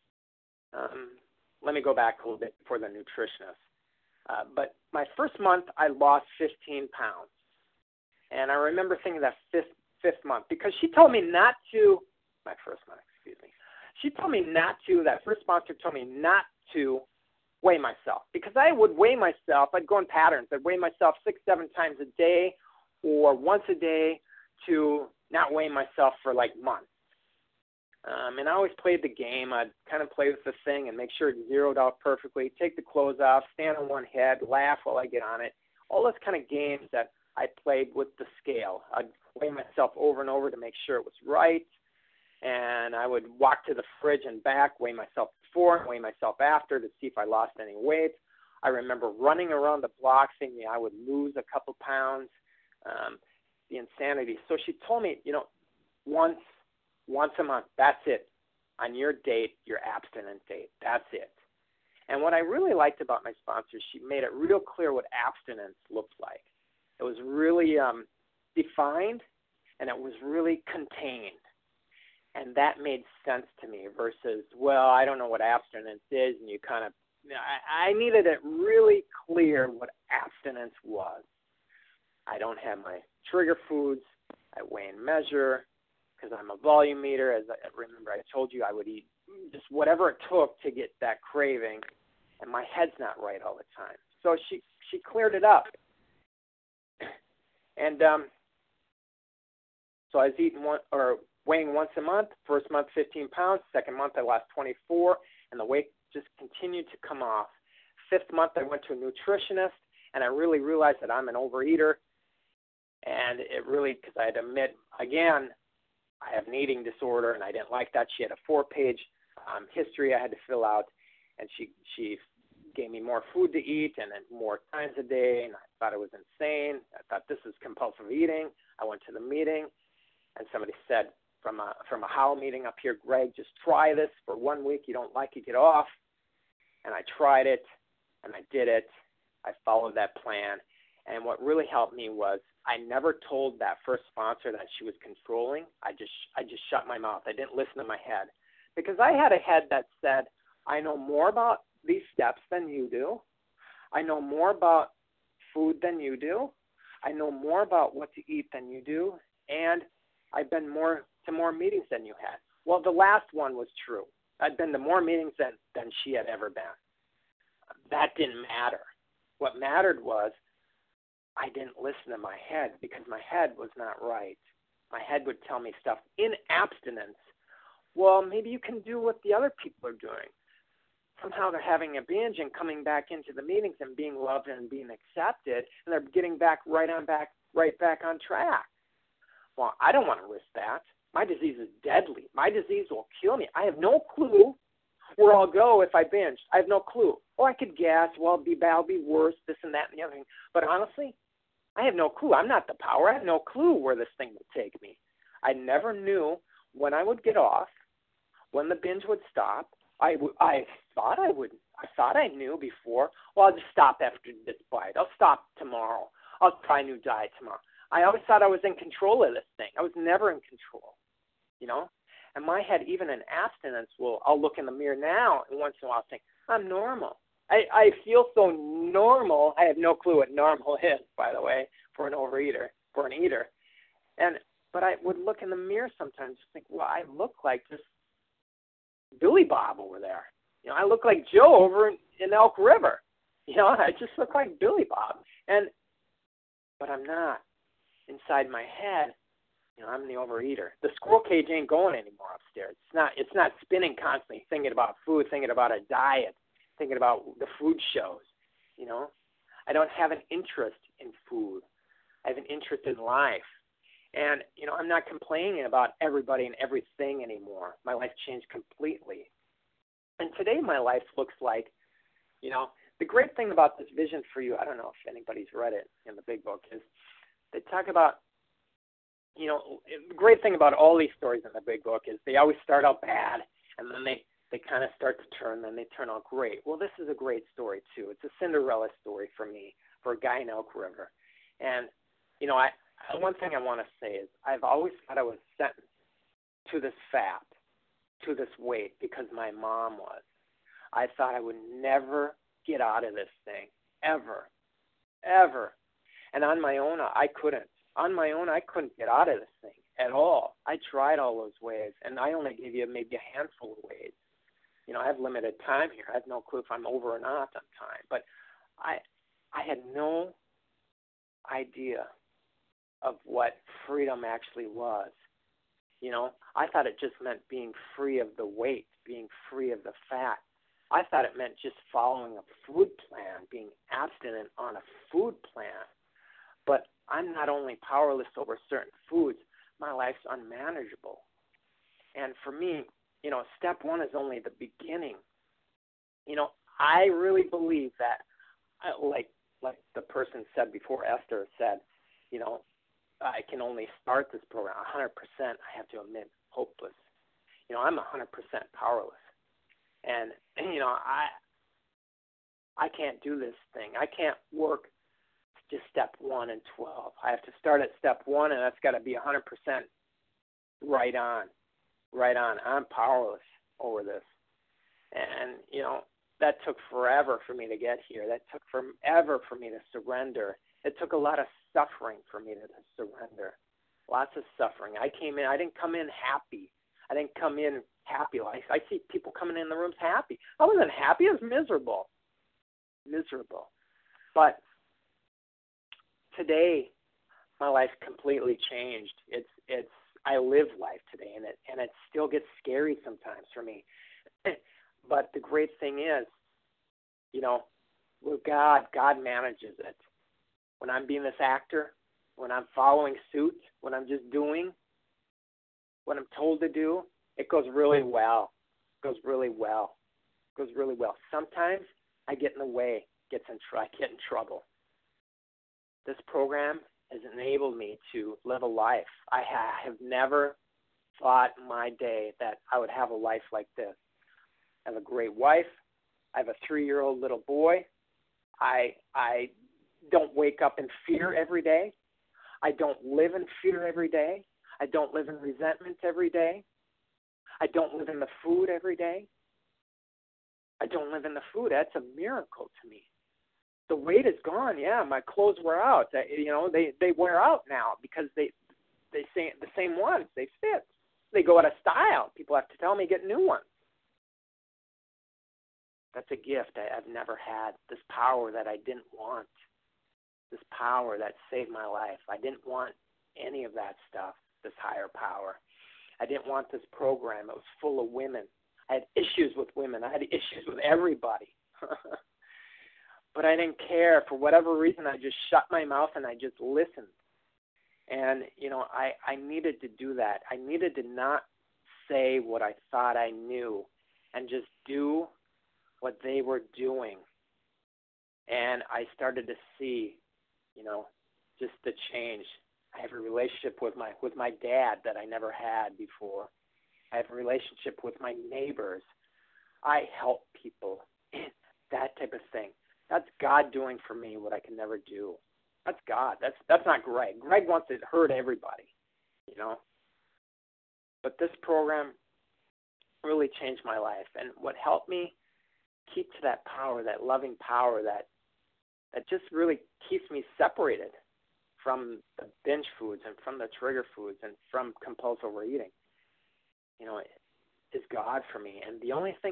[SPEAKER 3] let me go back a little bit for the nutritionist. But my first month, I lost 15 pounds. And I remember thinking that fifth month, because she told me not to, my first month, excuse me. She told me not to, that first sponsor told me not to weigh myself. Because I would weigh myself, I'd go in patterns. I'd weigh myself 6-7 times a day or once a day to not weigh myself for like months. And I always played the game. I'd kind of play with the thing and make sure it zeroed out perfectly, take the clothes off, stand on one head, laugh while I get on it. All those kind of games that I played with the scale. I'd weigh myself over and over to make sure it was right. And I would walk to the fridge and back, weigh myself before and weigh myself after to see if I lost any weight. I remember running around the block thinking I would lose a couple pounds. The insanity. So she told me, once a month, that's it. On your date, your abstinent date, that's it. And what I really liked about my sponsor, she made it real clear what abstinence looked like. It was really defined, and it was really contained. And that made sense to me versus, well, I don't know what abstinence is, and you kind of, I needed it really clear what abstinence was. I don't have my trigger foods. I weigh and measure because I'm a volume eater. As I remember, I told you I would eat just whatever it took to get that craving, and my head's not right all the time. So she cleared it up. And so I was weighing once a month. First month, 15 pounds. Second month, I lost 24, and the weight just continued to come off. Fifth month, I went to a nutritionist, and I really realized that I'm an overeater. And it really, because I had to admit, again, I have an eating disorder, and I didn't like that. She had a 4-page history I had to fill out, and she gave me more food to eat and more times a day, and I thought it was insane. I thought this is compulsive eating. I went to the meeting, and somebody said from a HOW meeting up here, Greg, just try this for 1 week. You don't like it, get off. And I tried it, and I did it. I followed that plan. And what really helped me was I never told that first sponsor that she was controlling. I just shut my mouth. I didn't listen to my head. Because I had a head that said, I know more about these steps than you do. I know more about food than you do. I know more about what to eat than you do. And I've been to more meetings than you had. Well, the last one was true. I'd been to more meetings than she had ever been. That didn't matter. What mattered was I didn't listen to my head because my head was not right. My head would tell me stuff in abstinence. Well, maybe you can do what the other people are doing. Somehow they're having a binge and coming back into the meetings and being loved and being accepted, and they're getting back right back on track. Well, I don't want to risk that. My disease is deadly. My disease will kill me. I have no clue where I'll go if I binge. I have no clue. Or I could guess, well, it'll be bad, it'll be worse, this and that and the other thing. But honestly, I have no clue. I'm not the power. I have no clue where this thing would take me. I never knew when I would get off, when the binge would stop. I thought I would. I thought I knew before. Well, I'll just stop after this bite. I'll stop tomorrow. I'll try a new diet tomorrow. I always thought I was in control of this thing. I was never in control, And my head, even in abstinence, I'll look in the mirror now and once in a while think, I'm normal. I feel so normal. I have no clue what normal is, by the way, for an overeater, for an eater. But I would look in the mirror sometimes and think, well, I look like just Billy Bob over there. I look like Joe over in Elk River. I just look like Billy Bob. But I'm not. Inside my head, I'm the overeater. The squirrel cage ain't going anymore upstairs. It's not spinning constantly, thinking about food, thinking about a diet, thinking about the food shows. I don't have an interest in food. I have an interest in life. And, I'm not complaining about everybody and everything anymore. My life changed completely. And today my life looks like, the great thing about this Vision for You, I don't know if anybody's read it in the big book, is they talk about, the great thing about all these stories in the big book is they always start out bad, and then they kind of start to turn, then they turn out great. Well, this is a great story, too. It's a Cinderella story for me, for a guy in Elk River. And, one thing I want to say is I've always thought I was sentenced to this fat, to this weight, because my mom was. I thought I would never get out of this thing, ever, ever. And on my own, I couldn't. On my own, I couldn't get out of this thing at all. I tried all those ways, and I only gave you maybe a handful of ways. You know, I have limited time here. I have no clue if I'm over or not on time. But I had no idea of what freedom actually was. You know, I thought it just meant being free of the weight, being free of the fat. I thought it meant just following a food plan, being abstinent on a food plan. But I'm not only powerless over certain foods, my life's unmanageable. And for me, you know, step one is only the beginning. You know, I really believe that, like the person said before, Esther said, you know, I can only start this program 100%. I have to admit, hopeless. You know, I'm 100% powerless. And you know, I can't do this thing. I can't work just step 1 and 12. I have to start at step 1, and that's got to be 100% right on. Right on. I'm powerless over this. And, you know, that took forever for me to get here. That took forever for me to surrender. It took a lot of suffering for me to surrender. Lots of suffering. I didn't come in happy. I didn't come in happy. I see people coming in the rooms happy. I wasn't happy. I was miserable. Miserable. But today, my life completely changed. I live life today, and it still gets scary sometimes for me. But the great thing is, you know, with God manages it. When I'm being this actor, when I'm following suit, when I'm just doing what I'm told to do, it goes really well. It goes really well. It goes really well. Sometimes I get in the way, I get in trouble. This program has enabled me to live a life. I have never thought in my day that I would have a life like this. I have a great wife. I have a 3-year-old little boy. I don't wake up in fear every day. I don't live in fear every day. I don't live in resentment every day. I don't live in the food every day. I don't live in the food. That's a miracle to me. The weight is gone. Yeah, my clothes wear out. You know, they wear out now because they say the same ones. They fit. They go out of style. People have to tell me get new ones. That's a gift I've never had. This power that I didn't want. This power that saved my life. I didn't want any of that stuff. This higher power. I didn't want this program. It was full of women. I had issues with women. I had issues with everybody. But I didn't care. For whatever reason, I just shut my mouth and I just listened. And, you know, I needed to do that. I needed to not say what I thought I knew and just do what they were doing. And I started to see, you know, just the change. I have a relationship with my dad that I never had before. I have a relationship with my neighbors. I help people. That type of thing. That's God doing for me what I can never do. That's God. That's not Greg. Greg wants to hurt everybody, you know. But this program really changed my life. And what helped me keep to that power, that loving power that just really keeps me separated from the binge foods and from the trigger foods and from compulsive overeating, you know, is God for me. And the only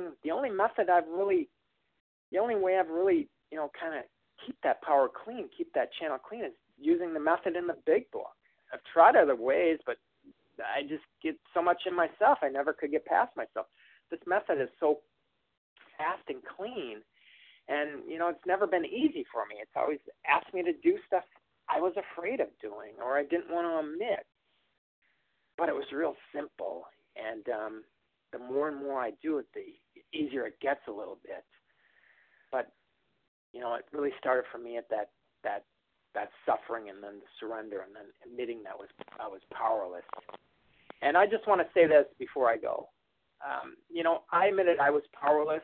[SPEAKER 3] way I've really, you know, kind of keep that power clean, keep that channel clean is using the method in the big book. I've tried other ways, but I just get so much in myself. I never could get past myself. This method is so fast and clean. And, you know, it's never been easy for me. It's always asked me to do stuff I was afraid of doing or I didn't want to admit. But it was real simple. And the more and more I do it, the easier it gets a little bit. But, you know, it really started for me at that suffering and then the surrender and then admitting that I was powerless. And I just want to say this before I go. You know, I admitted I was powerless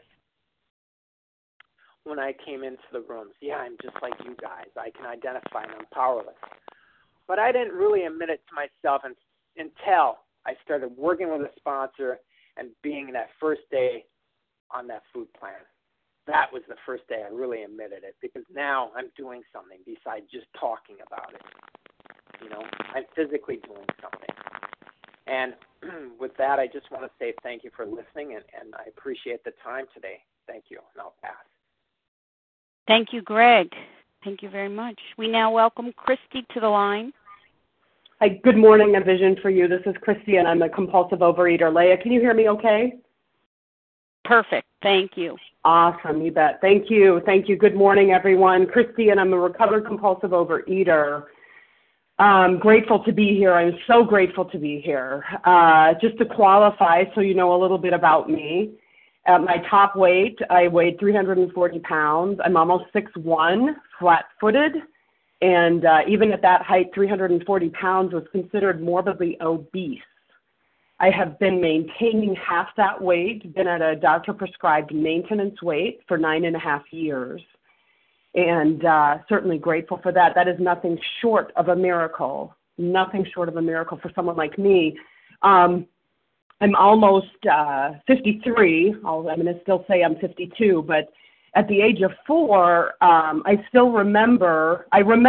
[SPEAKER 3] when I came into the rooms. Yeah, I'm just like you guys. I can identify and I'm powerless. But I didn't really admit it to myself until I started working with a sponsor and being that first day on that food plan. That was the first day I really admitted it, because now I'm doing something besides just talking about it. You know, I'm physically doing something. And with that, I just want to say thank you for listening, and I appreciate the time today. Thank you, and I'll pass.
[SPEAKER 1] Thank you, Greg. Thank you very much. We now welcome Christy to the line.
[SPEAKER 4] Hi, good morning, A Vision for You. This is Christy, and I'm a compulsive overeater. Leah, can you hear me okay?
[SPEAKER 1] Perfect. Thank you.
[SPEAKER 4] Awesome, you bet. Thank you. Thank you. Good morning, everyone. Christy, and I'm a recovered compulsive overeater. Grateful to be here. I'm so grateful to be here. Just to qualify, so you know a little bit about me. At my top weight, I weighed 340 pounds. I'm almost 6'1", flat-footed. And even at that height, 340 pounds was considered morbidly obese. I have been maintaining half that weight, been at a doctor-prescribed maintenance weight for 9.5 years. And certainly grateful for that. That is nothing short of a miracle, nothing short of a miracle for someone like me. I'm almost 53. I'm going to still say I'm 52, but at the age of 4, I still remember,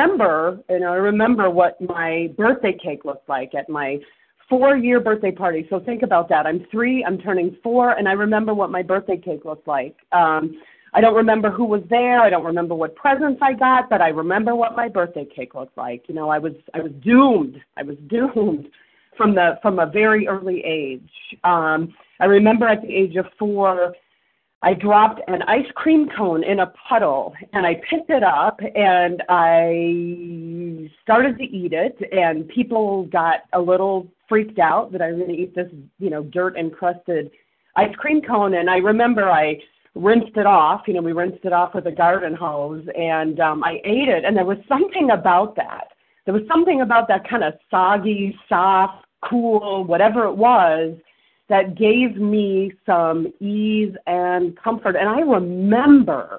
[SPEAKER 4] what my birthday cake looked like at my 4-year birthday party. So think about that. I'm 3, I'm turning 4, and I remember what my birthday cake looked like. I don't remember who was there. I don't remember what presents I got, but I remember what my birthday cake looked like. You know, I was doomed. I was doomed from a very early age. I remember at the age of 4, I dropped an ice cream cone in a puddle, and I picked it up, and I started to eat it, and people got a little freaked out that I was going to eat this, dirt-encrusted ice cream cone, and I remember I rinsed it off. We rinsed it off with a garden hose, and I ate it, and there was something about that. There was something about that kind of soggy, soft, cool, whatever it was, that gave me some ease and comfort. And I remember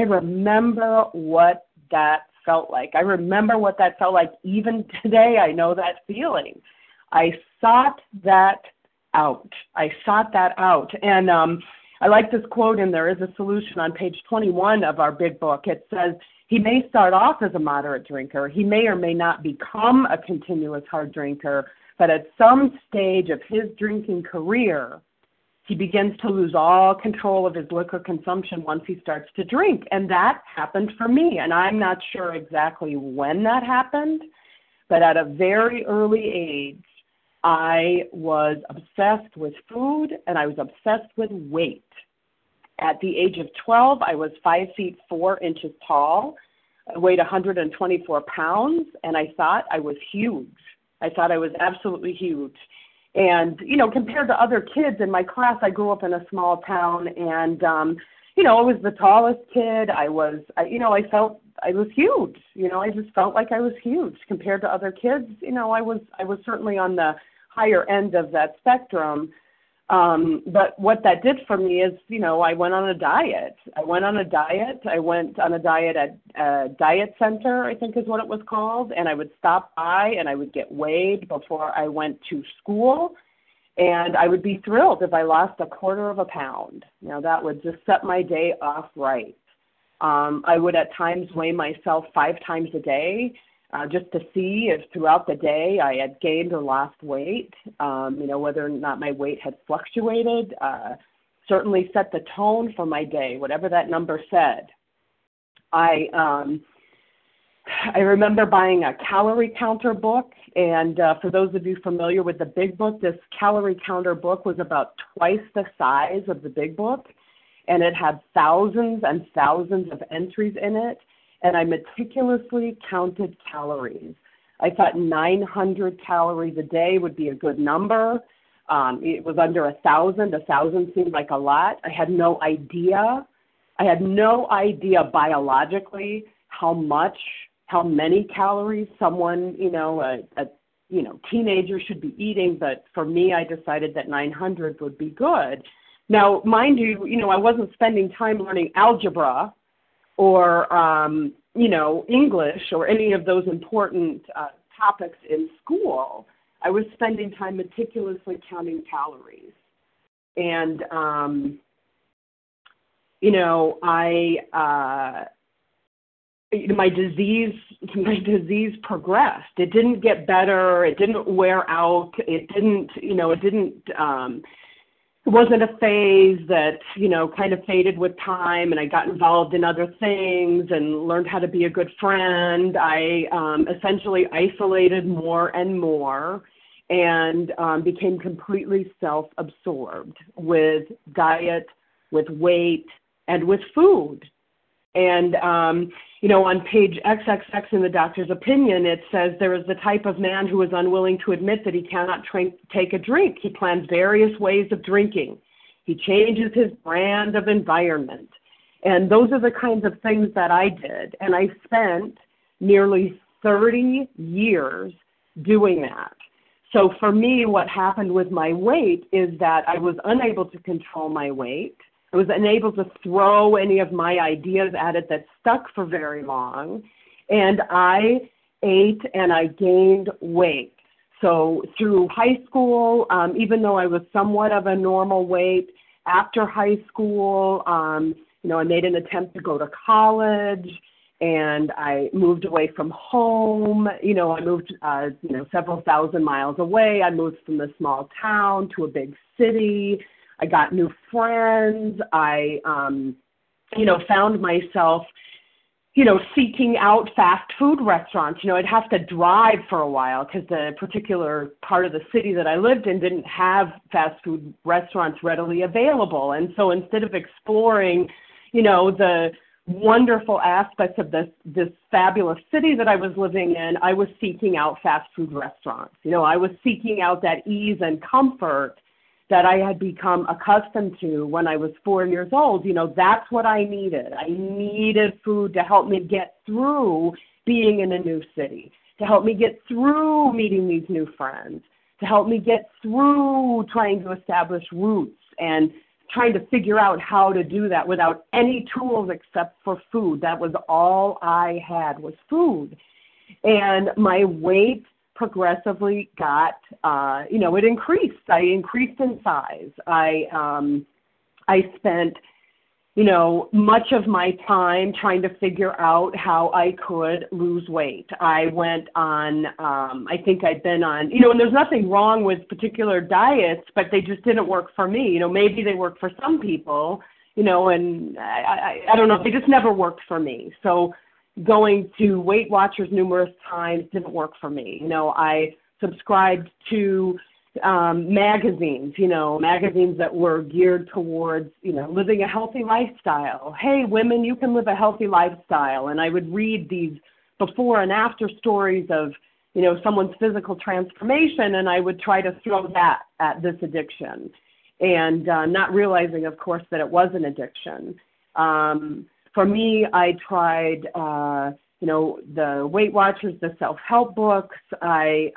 [SPEAKER 4] what that felt like. I remember what that felt like. Even today, I know that feeling. I sought that out. And I like this quote, and there is a solution on page 21 of our big book. It says, he may start off as a moderate drinker. He may or may not become a continuous hard drinker, but at some stage of his drinking career, he begins to lose all control of his liquor consumption once he starts to drink. And that happened for me. And I'm not sure exactly when that happened, but at a very early age, I was obsessed with food, and I was obsessed with weight. At the age of 12, I was 5 feet 4 inches tall. I weighed 124 pounds, and I thought I was huge. I thought I was absolutely huge. And, compared to other kids in my class, I grew up in a small town, and, I was the tallest kid. I felt I was huge. I just felt like I was huge compared to other kids. I was certainly on the higher end of that spectrum. But what that did for me is, I went on a diet. I went on a diet at a diet center, I think is what it was called. And I would stop by and I would get weighed before I went to school. And I would be thrilled if I lost a quarter of a pound. That would just set my day off right. I would at times weigh myself 5 times a day just to see if throughout the day I had gained or lost weight, whether or not my weight had fluctuated. Certainly set the tone for my day, whatever that number said. I remember buying a calorie counter book, and for those of you familiar with the Big Book, this calorie counter book was about twice the size of the Big Book, and it had thousands and thousands of entries in it, and I meticulously counted calories. I thought 900 calories a day would be a good number. It was under 1,000. 1,000 seemed like a lot. I had no idea biologically how many calories someone, a teenager should be eating. But for me, I decided that 900 would be good. Now, mind you, I wasn't spending time learning algebra or, English or any of those important topics in school. I was spending time meticulously counting calories. And, my disease progressed. It didn't get better. It didn't wear out. It wasn't a phase that, kind of faded with time, and I got involved in other things and learned how to be a good friend. I essentially isolated more and more and became completely self-absorbed with diet, with weight, and with food. And, on page XXX in the doctor's opinion, it says there is the type of man who is unwilling to admit that he cannot take a drink. He plans various ways of drinking. He changes his brand of environment. And those are the kinds of things that I did. And I spent nearly 30 years doing that. So for me, what happened with my weight is that I was unable to control my weight. I was unable to throw any of my ideas at it that stuck for very long. And I ate and I gained weight. So through high school, even though I was somewhat of a normal weight, after high school, I made an attempt to go to college, and I moved away from home. I moved, several thousand miles away. I moved from a small town to a big city. I got new friends. I, found myself, seeking out fast food restaurants. I'd have to drive for a while because the particular part of the city that I lived in didn't have fast food restaurants readily available. And so instead of exploring, the wonderful aspects of this fabulous city that I was living in, I was seeking out fast food restaurants. I was seeking out that ease and comfort that I had become accustomed to when I was 4 years old. That's what I needed. I needed food to help me get through being in a new city, to help me get through meeting these new friends, to help me get through trying to establish roots and trying to figure out how to do that without any tools except for food. That was all I had was food. And my weight progressively got, it increased. I increased in size. I spent, much of my time trying to figure out how I could lose weight. I went on, I think I'd been on, and there's nothing wrong with particular diets, but they just didn't work for me. Maybe they work for some people, and I don't know, they just never worked for me. So going to Weight Watchers numerous times didn't work for me. I subscribed to magazines, magazines that were geared towards, living a healthy lifestyle. Hey, women, you can live a healthy lifestyle. And I would read these before and after stories of, someone's physical transformation, and I would try to throw that at this addiction, and not realizing, of course, that it was an addiction. For me, I tried, the Weight Watchers, the self-help books. I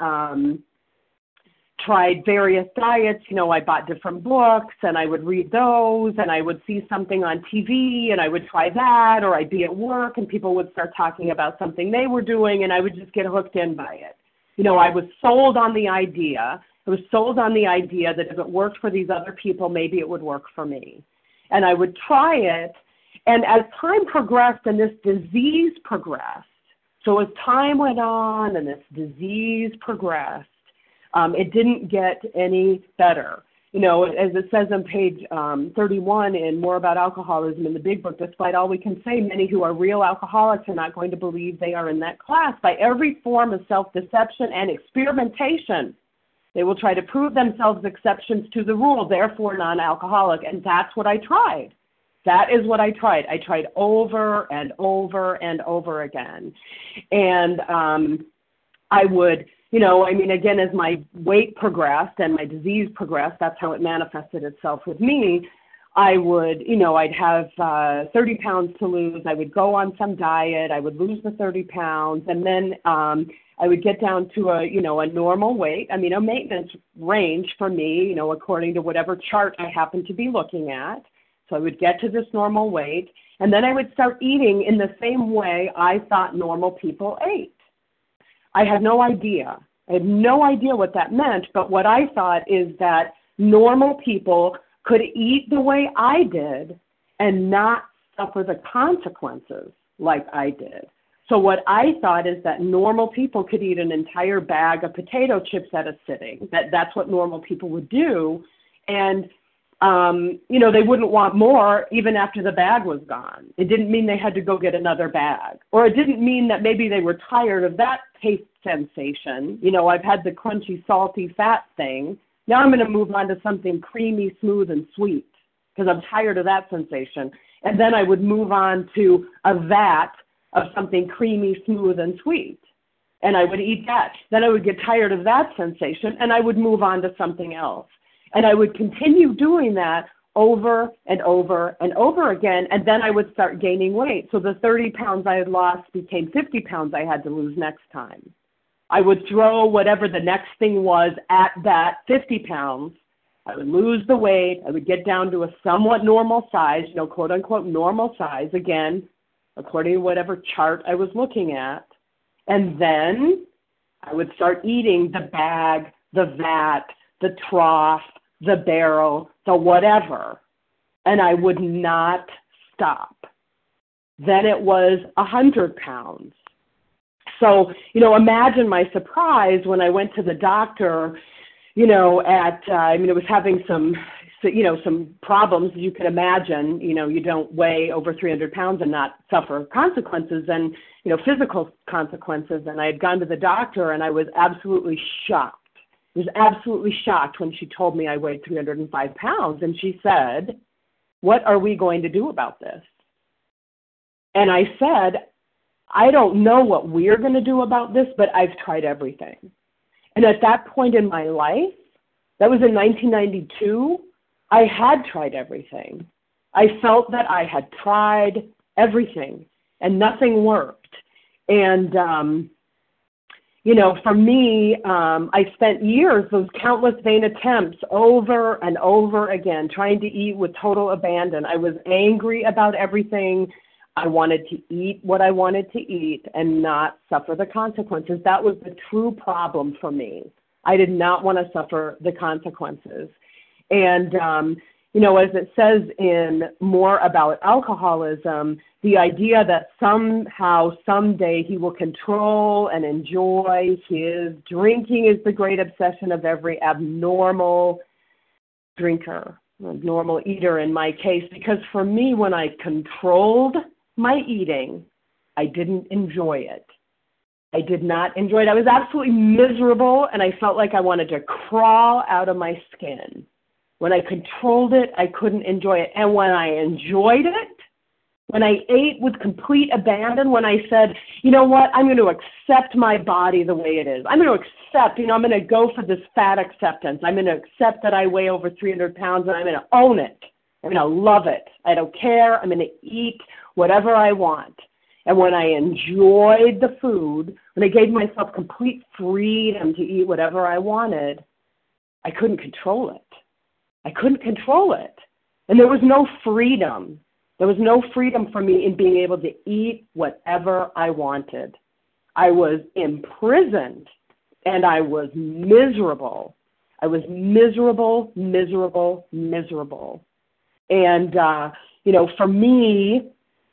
[SPEAKER 4] tried various diets. I bought different books, and I would read those, and I would see something on TV, and I would try that, or I'd be at work, and people would start talking about something they were doing, and I would just get hooked in by it. I was sold on the idea. I was sold on the idea that if it worked for these other people, maybe it would work for me. And I would try it. And as time progressed and this disease progressed, so as time went on and this disease progressed, it didn't get any better. As it says on page 31 in More About Alcoholism in the Big Book, despite all we can say, many who are real alcoholics are not going to believe they are in that class. By every form of self-deception and experimentation, they will try to prove themselves exceptions to the rule, therefore non-alcoholic. And that's what I tried. That is what I tried. I tried over and over and over again. And I would, again, as my weight progressed and my disease progressed, that's how it manifested itself with me. I would, I'd have 30 pounds to lose. I would go on some diet. I would lose the 30 pounds. And then I would get down to a normal weight, a maintenance range for me, according to whatever chart I happened to be looking at. So I would get to this normal weight, and then I would start eating in the same way I thought normal people ate. I had no idea I had no idea what that meant, but what I thought is that normal people could eat the way I did and not suffer the consequences like I did. So what I thought is that normal people could eat an entire bag of potato chips at a sitting. That's what normal people would do. And, they wouldn't want more even after the bag was gone. It didn't mean they had to go get another bag. Or it didn't mean that maybe they were tired of that taste sensation. I've had the crunchy, salty, fat thing. Now I'm going to move on to something creamy, smooth, and sweet because I'm tired of that sensation. And then I would move on to a vat of something creamy, smooth, and sweet. And I would eat that. Then I would get tired of that sensation, and I would move on to something else. And I would continue doing that over and over and over again, and then I would start gaining weight. So the 30 pounds I had lost became 50 pounds I had to lose next time. I would throw whatever the next thing was at that 50 pounds. I would lose the weight. I would get down to a somewhat normal size, quote unquote normal size, again, according to whatever chart I was looking at. And then I would start eating the bag, the vat, the trough, the barrel, the whatever, and I would not stop. Then it was 100 pounds. So, imagine my surprise when I went to the doctor, I was having some problems, as you can imagine. You don't weigh over 300 pounds and not suffer consequences and, physical consequences. And I had gone to the doctor and I was absolutely shocked. I was absolutely shocked when she told me I weighed 305 pounds. And she said, "What are we going to do about this?" And I said, "I don't know what we're going to do about this, but I've tried everything." And at that point in my life, that was in 1992, I had tried everything. I felt that I had tried everything and nothing worked. And, for me, I spent years, those countless vain attempts over and over again, trying to eat with total abandon. I was angry about everything. I wanted to eat what I wanted to eat and not suffer the consequences. That was the true problem for me. I did not want to suffer the consequences. And, as it says in More About Alcoholism, the idea that somehow, someday he will control and enjoy his drinking is the great obsession of every abnormal drinker, abnormal eater in my case, because for me, when I controlled my eating, I didn't enjoy it. I did not enjoy it. I was absolutely miserable, and I felt like I wanted to crawl out of my skin. When I controlled it, I couldn't enjoy it. And when I enjoyed it, when I ate with complete abandon, when I said, you know what, I'm going to accept my body the way it is. I'm going to accept, I'm going to go for this fat acceptance. I'm going to accept that I weigh over 300 pounds, and I'm going to own it. I'm going to love it. I don't care. I'm going to eat whatever I want. And when I enjoyed the food, when I gave myself complete freedom to eat whatever I wanted, I couldn't control it. I couldn't control it. And there was no freedom. There was no freedom for me in being able to eat whatever I wanted. I was imprisoned, and I was miserable. I was miserable, miserable, miserable. And, for me,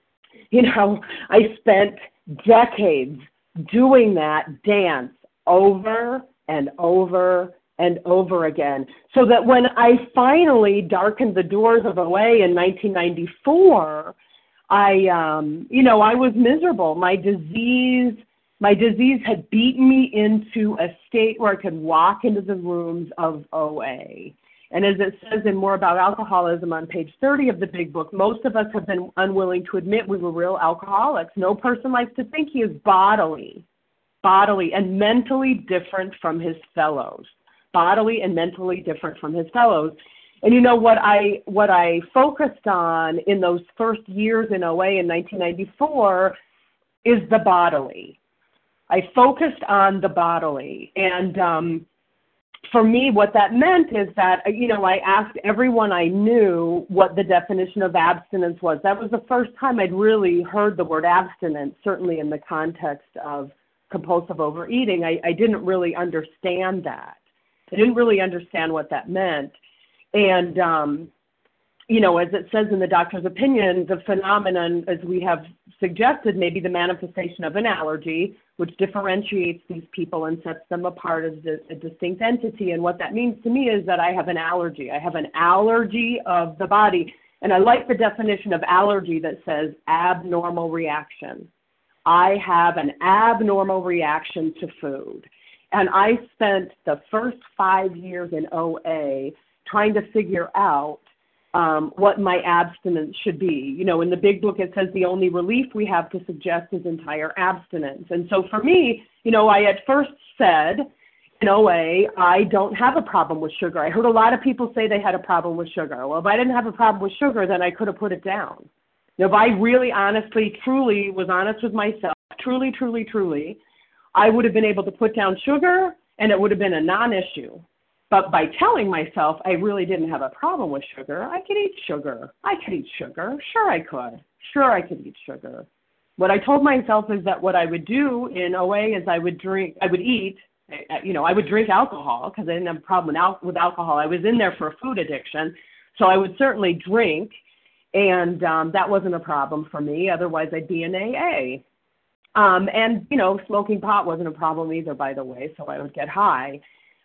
[SPEAKER 4] I spent decades doing that dance over and over and over again, so that when I finally darkened the doors of OA in 1994, I was miserable. My disease had beaten me into a state where I could walk into the rooms of OA. And as it says in More About Alcoholism on page 30 of the big book, most of us have been unwilling to admit we were real alcoholics. No person likes to think he is bodily and mentally different from his fellows. Bodily and mentally different from his fellows. And what I focused on in those first years in OA in 1994 is the bodily. I focused on the bodily. And for me, what that meant is that, I asked everyone I knew what the definition of abstinence was. That was the first time I'd really heard the word abstinence, certainly in the context of compulsive overeating, I didn't really understand that. I didn't really understand what that meant. And, as it says in the doctor's opinion, the phenomenon, as we have suggested, may be the manifestation of an allergy, which differentiates these people and sets them apart as a distinct entity. And what that means to me is that I have an allergy. I have an allergy of the body. And I like the definition of allergy that says abnormal reaction. I have an abnormal reaction to food. And I spent the first 5 years in OA trying to figure out what my abstinence should be. In the big book, it says the only relief we have to suggest is entire abstinence. And so for me, I at first said, in OA, I don't have a problem with sugar. I heard a lot of people say they had a problem with sugar. Well, if I didn't have a problem with sugar, then I could have put it down. If I really honestly, truly was honest with myself, truly, I would have been able to put down sugar and it would have been a non-issue. But by telling myself I really didn't have a problem with sugar, I could eat sugar. Sure, I could eat sugar. What I told myself is that what I would do in OA is I would drink alcohol because I didn't have a problem with alcohol. I was in there for a food addiction, so I would certainly drink, and that wasn't a problem for me. Otherwise, I'd be in AA. And smoking pot wasn't a problem either, by the way, so I would get high.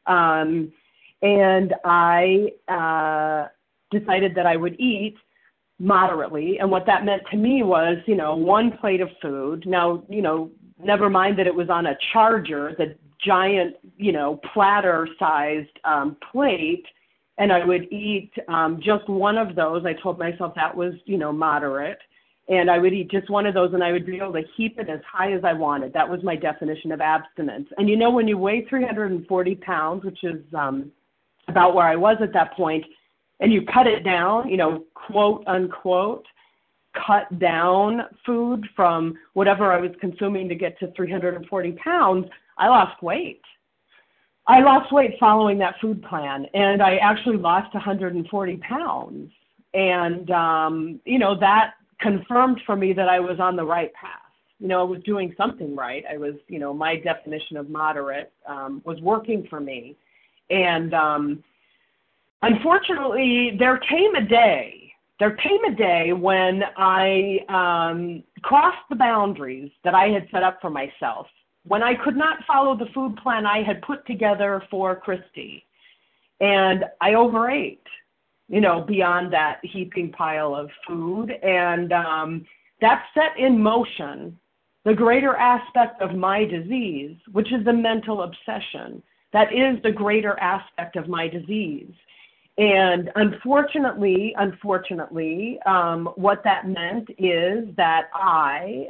[SPEAKER 4] And I decided that I would eat moderately, and what that meant to me was, one plate of food. Now, never mind that it was on a charger, the giant, platter-sized plate, and I would eat just one of those. I told myself that was, moderate, and I would eat just one of those, and I would be able to heap it as high as I wanted. That was my definition of abstinence. And when you weigh 340 pounds, which is about where I was at that point, and you cut it down, quote unquote, cut down food from whatever I was consuming to get to 340 pounds, I lost weight. I lost weight following that food plan, and I actually lost 140 pounds. And, that confirmed for me that I was on the right path. I was doing something right. I was, my definition of moderate was working for me. And unfortunately, there came a day when I crossed the boundaries that I had set up for myself, when I could not follow the food plan I had put together for Christy. And I overate, beyond that heaping pile of food. And that set in motion the greater aspect of my disease, which is the mental obsession. That is the greater aspect of my disease. And unfortunately, what that meant is that I,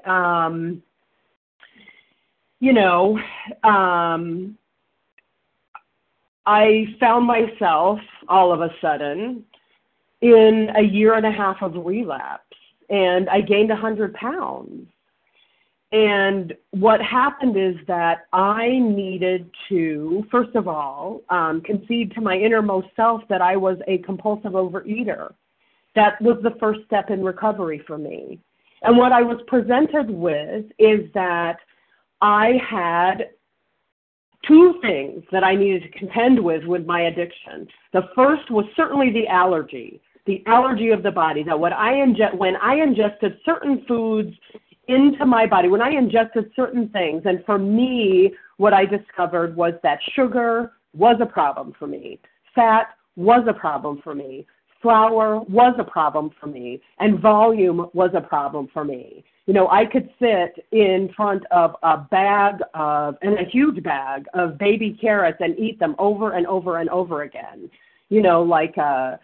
[SPEAKER 4] I found myself all of a sudden in a year and a half of relapse, and I gained 100 pounds. And what happened is that I needed to, first of all, concede to my innermost self that I was a compulsive overeater. That was the first step in recovery for me. And what I was presented with is that I had two things that I needed to contend with my addiction. The first was certainly the allergy of the body, that when I ingested certain foods into my body, when I ingested certain things, and for me, what I discovered was that sugar was a problem for me, fat was a problem for me, flour was a problem for me, and volume was a problem for me. I could sit in front of a huge bag of baby carrots and eat them over and over and over again, like a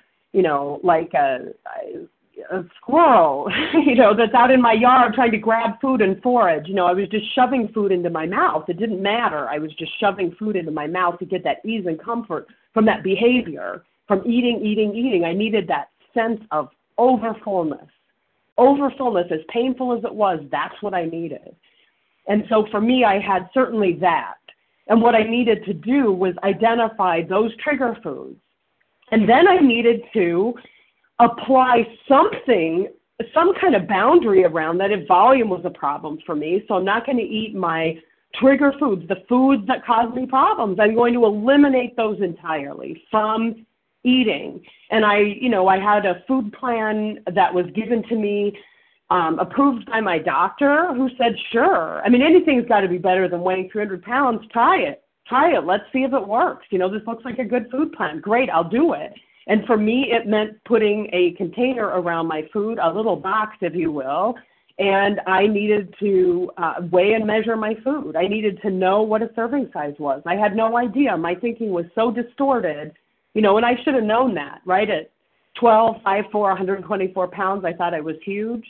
[SPEAKER 4] squirrel, that's out in my yard trying to grab food and forage. I was just shoving food into my mouth. It didn't matter. I was just shoving food into my mouth to get that ease and comfort from that behavior, from eating. I needed that sense of overfullness. Overfullness, as painful as it was, that's what I needed. And so for me, I had certainly that. And what I needed to do was identify those trigger foods. And then I needed to apply something, some kind of boundary around that if volume was a problem for me. So I'm not going to eat my trigger foods, the foods that cause me problems. I'm going to eliminate those entirely from eating. And I had a food plan that was given to me, approved by my doctor, who said, sure. I mean, anything's got to be better than weighing 300 pounds. Try it. Let's see if it works. This looks like a good food plan. Great, I'll do it. And for me, it meant putting a container around my food, a little box, if you will, and I needed to weigh and measure my food. I needed to know what a serving size was. I had no idea. My thinking was so distorted, and I should have known that, right? At 12, 5'4", 124 pounds, I thought I was huge.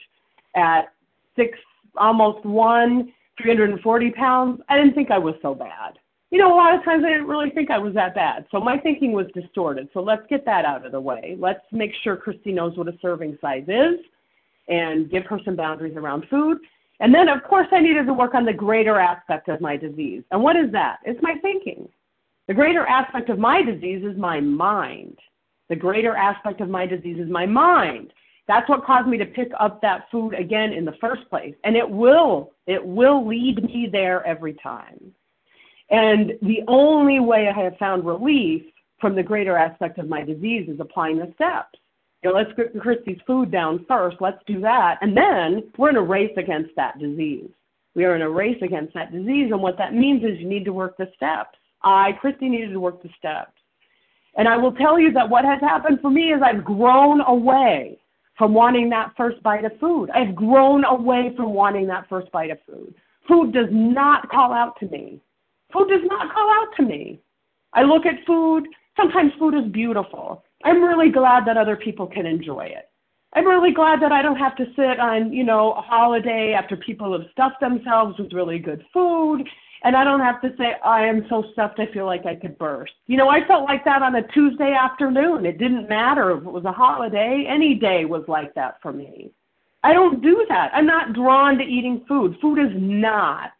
[SPEAKER 4] At 6, almost 1, 340 pounds, I didn't think I was so bad. A lot of times I didn't really think I was that bad. So my thinking was distorted. So let's get that out of the way. Let's make sure Christy knows what a serving size is and give her some boundaries around food. And then, of course, I needed to work on the greater aspect of my disease. And what is that? It's my thinking. The greater aspect of my disease is my mind. The greater aspect of my disease is my mind. That's what caused me to pick up that food again in the first place. And it will lead me there every time. And the only way I have found relief from the greater aspect of my disease is applying the steps. Let's get Christy's food down first. Let's do that. And then we're in a race against that disease. We are in a race against that disease. And what that means is you need to work the steps. Christy, needed to work the steps. And I will tell you that what has happened for me is I've grown away from wanting that first bite of food. I've grown away from wanting that first bite of food. Food does not call out to me. Food does not call out to me. I look at food. Sometimes food is beautiful. I'm really glad that other people can enjoy it. I'm really glad that I don't have to sit on, a holiday after people have stuffed themselves with really good food, and I don't have to say, I am so stuffed I feel like I could burst. I felt like that on a Tuesday afternoon. It didn't matter if it was a holiday. Any day was like that for me. I don't do that. I'm not drawn to eating food. Food is not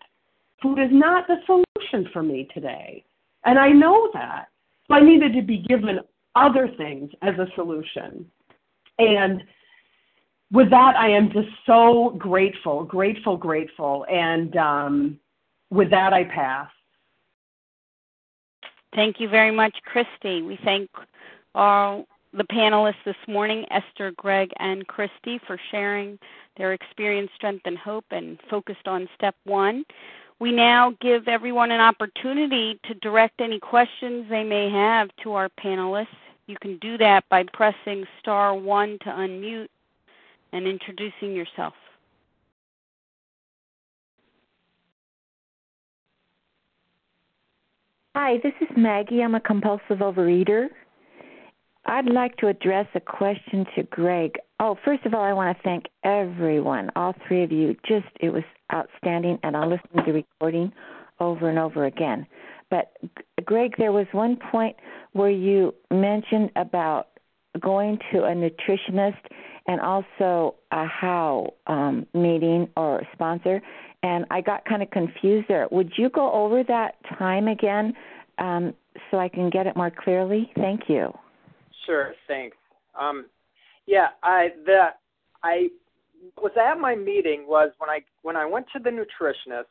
[SPEAKER 4] the solution for me today. And I know that. So I needed to be given other things as a solution. And with that, I am just so grateful. And with that, I pass.
[SPEAKER 1] Thank you very much, Christy. We thank all the panelists this morning, Esther, Greg, and Christy, for sharing their experience, strength, and hope, and focused on step 1. We now give everyone an opportunity to direct any questions they may have to our panelists. You can do that by pressing *1 to unmute and introducing yourself.
[SPEAKER 5] Hi, this is Maggie. I'm a compulsive overeater. I'd like to address a question to Greg. Oh, first of all, I want to thank everyone, all three of you. It was outstanding, and I'll listen to the recording over and over again. But, Greg, there was one point where you mentioned about going to a nutritionist and also a HOW meeting or sponsor, and I got kind of confused there. Would you go over that time again so I can get it more clearly? Thank you.
[SPEAKER 3] Sure, thanks. I was at my meeting was when I went to the nutritionist.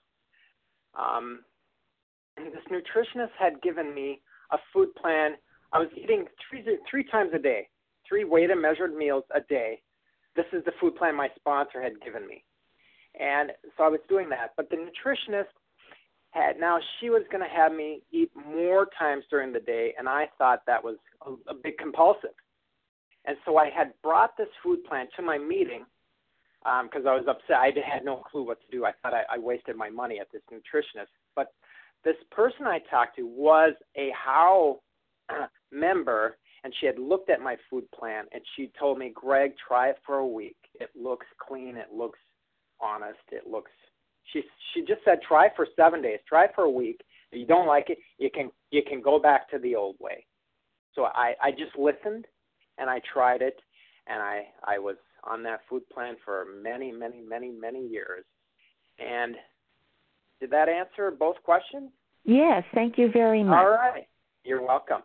[SPEAKER 3] And this nutritionist had given me a food plan. I was eating three times a day, 3 weighed and measured meals a day. This is the food plan my sponsor had given me, and so I was doing that. But the nutritionist she was going to have me eat more times during the day, and I thought that was a bit compulsive. And so I had brought this food plan to my meeting because I was upset. I had no clue what to do. I thought I wasted my money at this nutritionist. But this person I talked to was a HOW member, and she had looked at my food plan, and she told me, Greg, try it for a week. It looks clean. It looks honest. She just said, try for 7 days. Try for a week. If you don't like it, you can go back to the old way. So I just listened, and I tried it, and I was on that food plan for many, many, many, many years. And did that answer both questions?
[SPEAKER 5] Yes, thank you very much.
[SPEAKER 3] All right. You're welcome.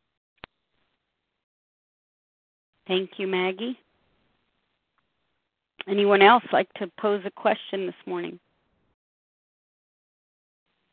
[SPEAKER 1] Thank you, Maggie. Anyone else like to pose a question this morning?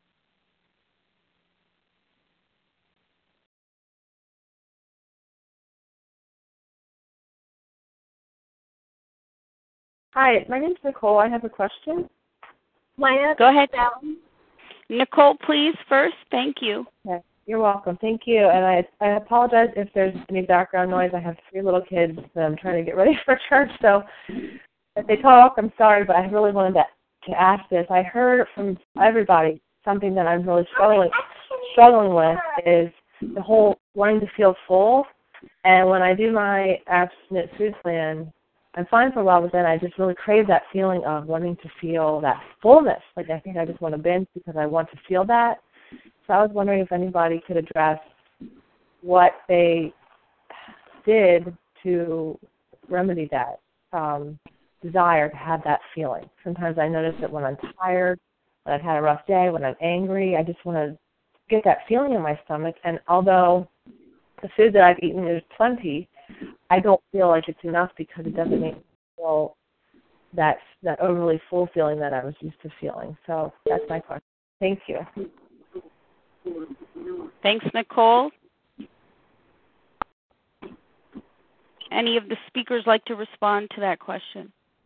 [SPEAKER 6] Hi, my name's Nicole. I have a question.
[SPEAKER 1] Go ahead. Nicole, please, first. Thank you.
[SPEAKER 6] Okay. You're welcome. Thank you. And I apologize if there's any background noise. I have 3 little kids that I'm trying to get ready for church. So if they talk, I'm sorry, but I really wanted to ask this. I heard from everybody something that I'm really struggling with is the whole wanting to feel full. And when I do my abstinent food plan, I'm fine for a while, but then I just really crave that feeling of wanting to feel that fullness. Like I think I just want to binge because I want to feel that. So I was wondering if anybody could address what they did to remedy that desire to have that feeling. Sometimes I notice that when I'm tired, when I've had a rough day, when I'm angry, I just want to get that feeling in my stomach. And although the food that I've eaten is plenty, I don't feel like it's enough because it doesn't make me feel that overly full feeling that I was used to feeling. So that's my question. Thank you.
[SPEAKER 1] Thanks, Nicole. Any of the speakers like to respond to that question?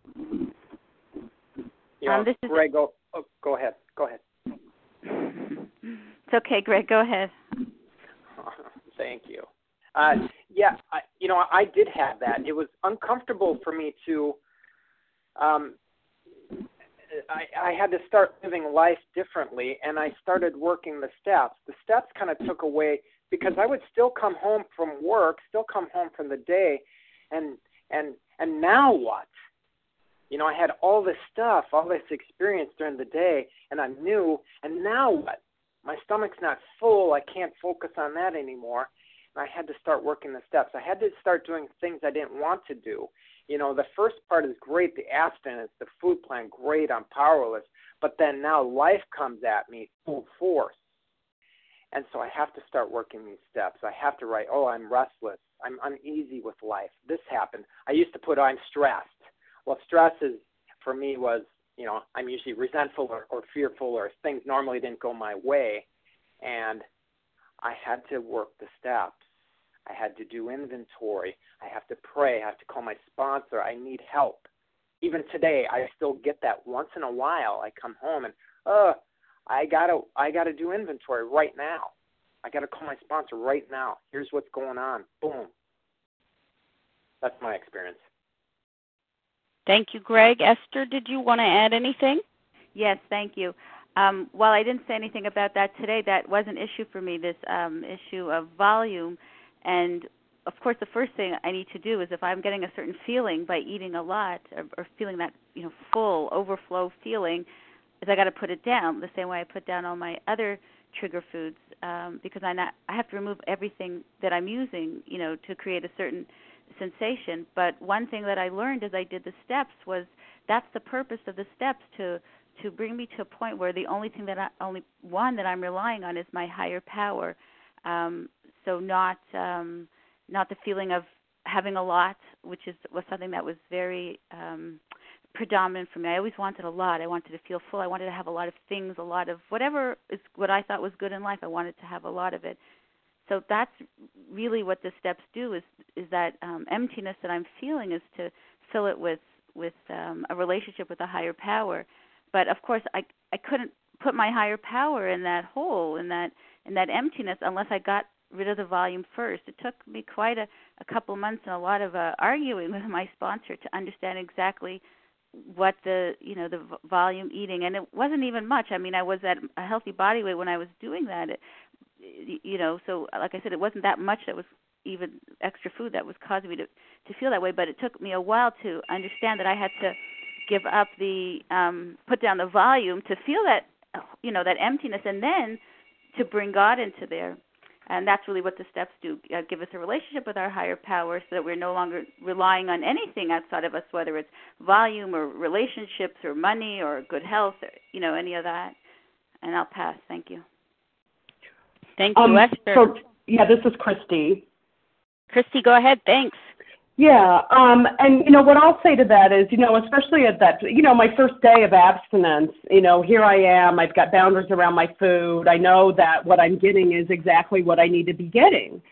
[SPEAKER 3] Greg, go ahead. Go ahead.
[SPEAKER 2] It's okay, Greg. Go ahead.
[SPEAKER 3] Thank you. I did have that. It was uncomfortable for me to. I had to start living life differently, and I started working the steps. The steps kind of took away because I would still come home from work, still come home from the day, and now what? I had all this stuff, all this experience during the day, and I'm new, and now what? My stomach's not full. I can't focus on that anymore. I had to start working the steps. I had to start doing things I didn't want to do. The first part is great, the abstinence, the food plan, great, I'm powerless. But then now life comes at me full force. And so I have to start working these steps. I have to write, I'm restless. I'm uneasy with life. This happened. I used to put, I'm stressed. Well, stress for me was, I'm usually resentful or fearful or things normally didn't go my way. And I had to work the steps. I had to do inventory. I have to pray. I have to call my sponsor. I need help. Even today, I still get that once in a while. I come home and, I gotta do inventory right now. I gotta call my sponsor right now. Here's what's going on. Boom. That's my experience.
[SPEAKER 1] Thank you, Greg. Esther, did you want to add anything?
[SPEAKER 2] Yes, thank you. While I didn't say anything about that today, that was an issue for me, this issue of volume. And, of course, the first thing I need to do is if I'm getting a certain feeling by eating a lot or feeling that, full overflow feeling, is I got to put it down the same way I put down all my other trigger foods because I have to remove everything that I'm using, to create a certain sensation. But one thing that I learned as I did the steps was that's the purpose of the steps, to bring me to a point where the only one that I'm relying on is my higher power. So not the feeling of having a lot, which was something that was very predominant for me. I always wanted a lot. I wanted to feel full. I wanted to have a lot of things, a lot of whatever is what I thought was good in life. I wanted to have a lot of it. So that's really what the steps do is that emptiness that I'm feeling is to fill it with a relationship with a higher power. But of course, I couldn't put my higher power in that hole, in that emptiness, unless I got rid of the volume first. It took me quite a couple of months and a lot of arguing with my sponsor to understand exactly what the volume eating, and it wasn't even much. I mean, I was at a healthy body weight when I was doing that. So like I said, it wasn't that much that was even extra food that was causing me to feel that way. But it took me a while to understand that I had to give up put down the volume to feel that that emptiness, and then to bring God into there. And that's really what the steps do, give us a relationship with our higher power so that we're no longer relying on anything outside of us, whether it's volume or relationships or money or good health, or, any of that. And I'll pass. Thank you.
[SPEAKER 1] Thank you, Esther.
[SPEAKER 4] This is Christy.
[SPEAKER 1] Christy, go ahead. Thanks.
[SPEAKER 4] Yeah, and what I'll say to that is, especially at that, my first day of abstinence, here I am, I've got boundaries around my food, I know that what I'm getting is exactly what I need to be getting.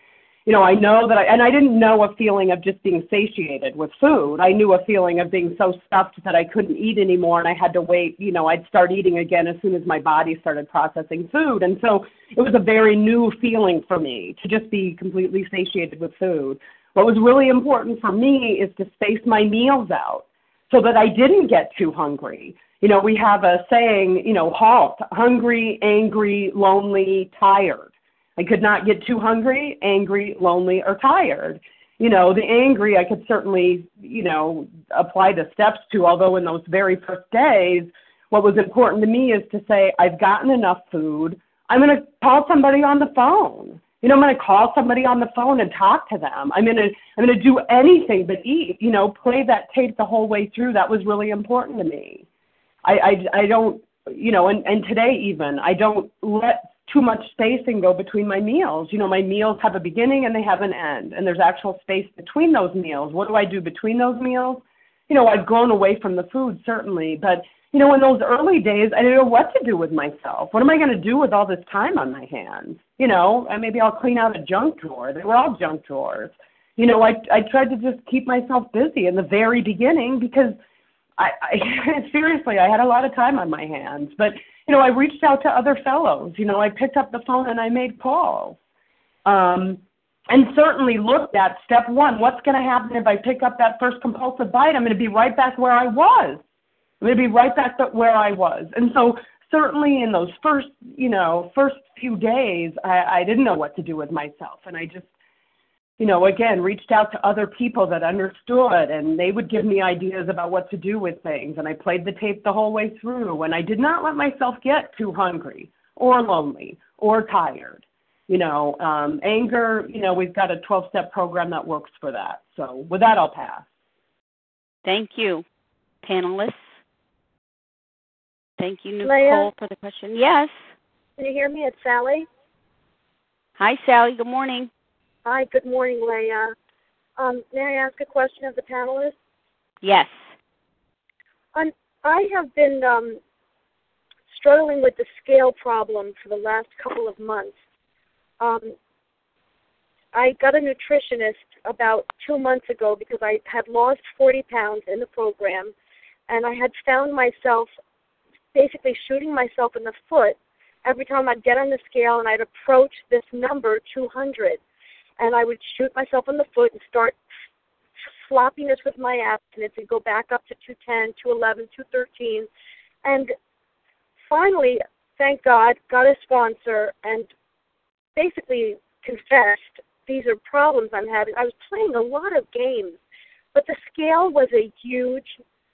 [SPEAKER 4] I know that I didn't know a feeling of just being satiated with food. I knew a feeling of being so stuffed that I couldn't eat anymore and I had to wait. I'd start eating again as soon as my body started processing food. And so it was a very new feeling for me to just be completely satiated with food. What was really important for me is to space my meals out so that I didn't get too hungry. We have a saying, HALT, hungry, angry, lonely, tired. I could not get too hungry, angry, lonely, or tired. The angry I could certainly, apply the steps to, although in those very first days, what was important to me is to say, I've gotten enough food. I'm going to call somebody on the phone. I'm going to call somebody on the phone and talk to them. I'm going to do anything but eat, play that tape the whole way through. That was really important to me. I don't, and today even, I don't let too much spacing go between my meals. My meals have a beginning and they have an end, and there's actual space between those meals. What do I do between those meals? I've grown away from the food, certainly, but, in those early days, I didn't know what to do with myself. What am I going to do with all this time on my hands? And maybe I'll clean out a junk drawer. They were all junk drawers. I tried to just keep myself busy in the very beginning because I seriously, I had a lot of time on my hands. But, I reached out to other fellows. I picked up the phone and I made calls. And certainly looked at step one, what's going to happen if I pick up that first compulsive bite? I'm going to be right back where I was. And so certainly in those first few days, I didn't know what to do with myself. And I just, again, reached out to other people that understood, and they would give me ideas about what to do with things. And I played the tape the whole way through, and I did not let myself get too hungry or lonely or tired. Anger, we've got a 12-step program that works for that. So with that, I'll pass.
[SPEAKER 1] Thank you, panelists. Thank you, Nicole,
[SPEAKER 7] Leah,
[SPEAKER 1] for the question. Yes.
[SPEAKER 7] Can you hear me? It's Sally.
[SPEAKER 1] Hi, Sally. Good morning.
[SPEAKER 7] Hi, good morning, Leah. May I ask a question of the panelists?
[SPEAKER 1] Yes.
[SPEAKER 7] I have been struggling with the scale problem for the last couple of months. I got a nutritionist about 2 months ago because I had lost 40 pounds in the program, and I had found myself basically shooting myself in the foot every time I'd get on the scale and I'd approach this number, 200. And I would shoot myself in the foot and start sloppiness with my abstinence and go back up to 210, 211, 213. And finally, thank God, got a sponsor and basically confessed, these are problems I'm having. I was playing a lot of games, but the scale was a huge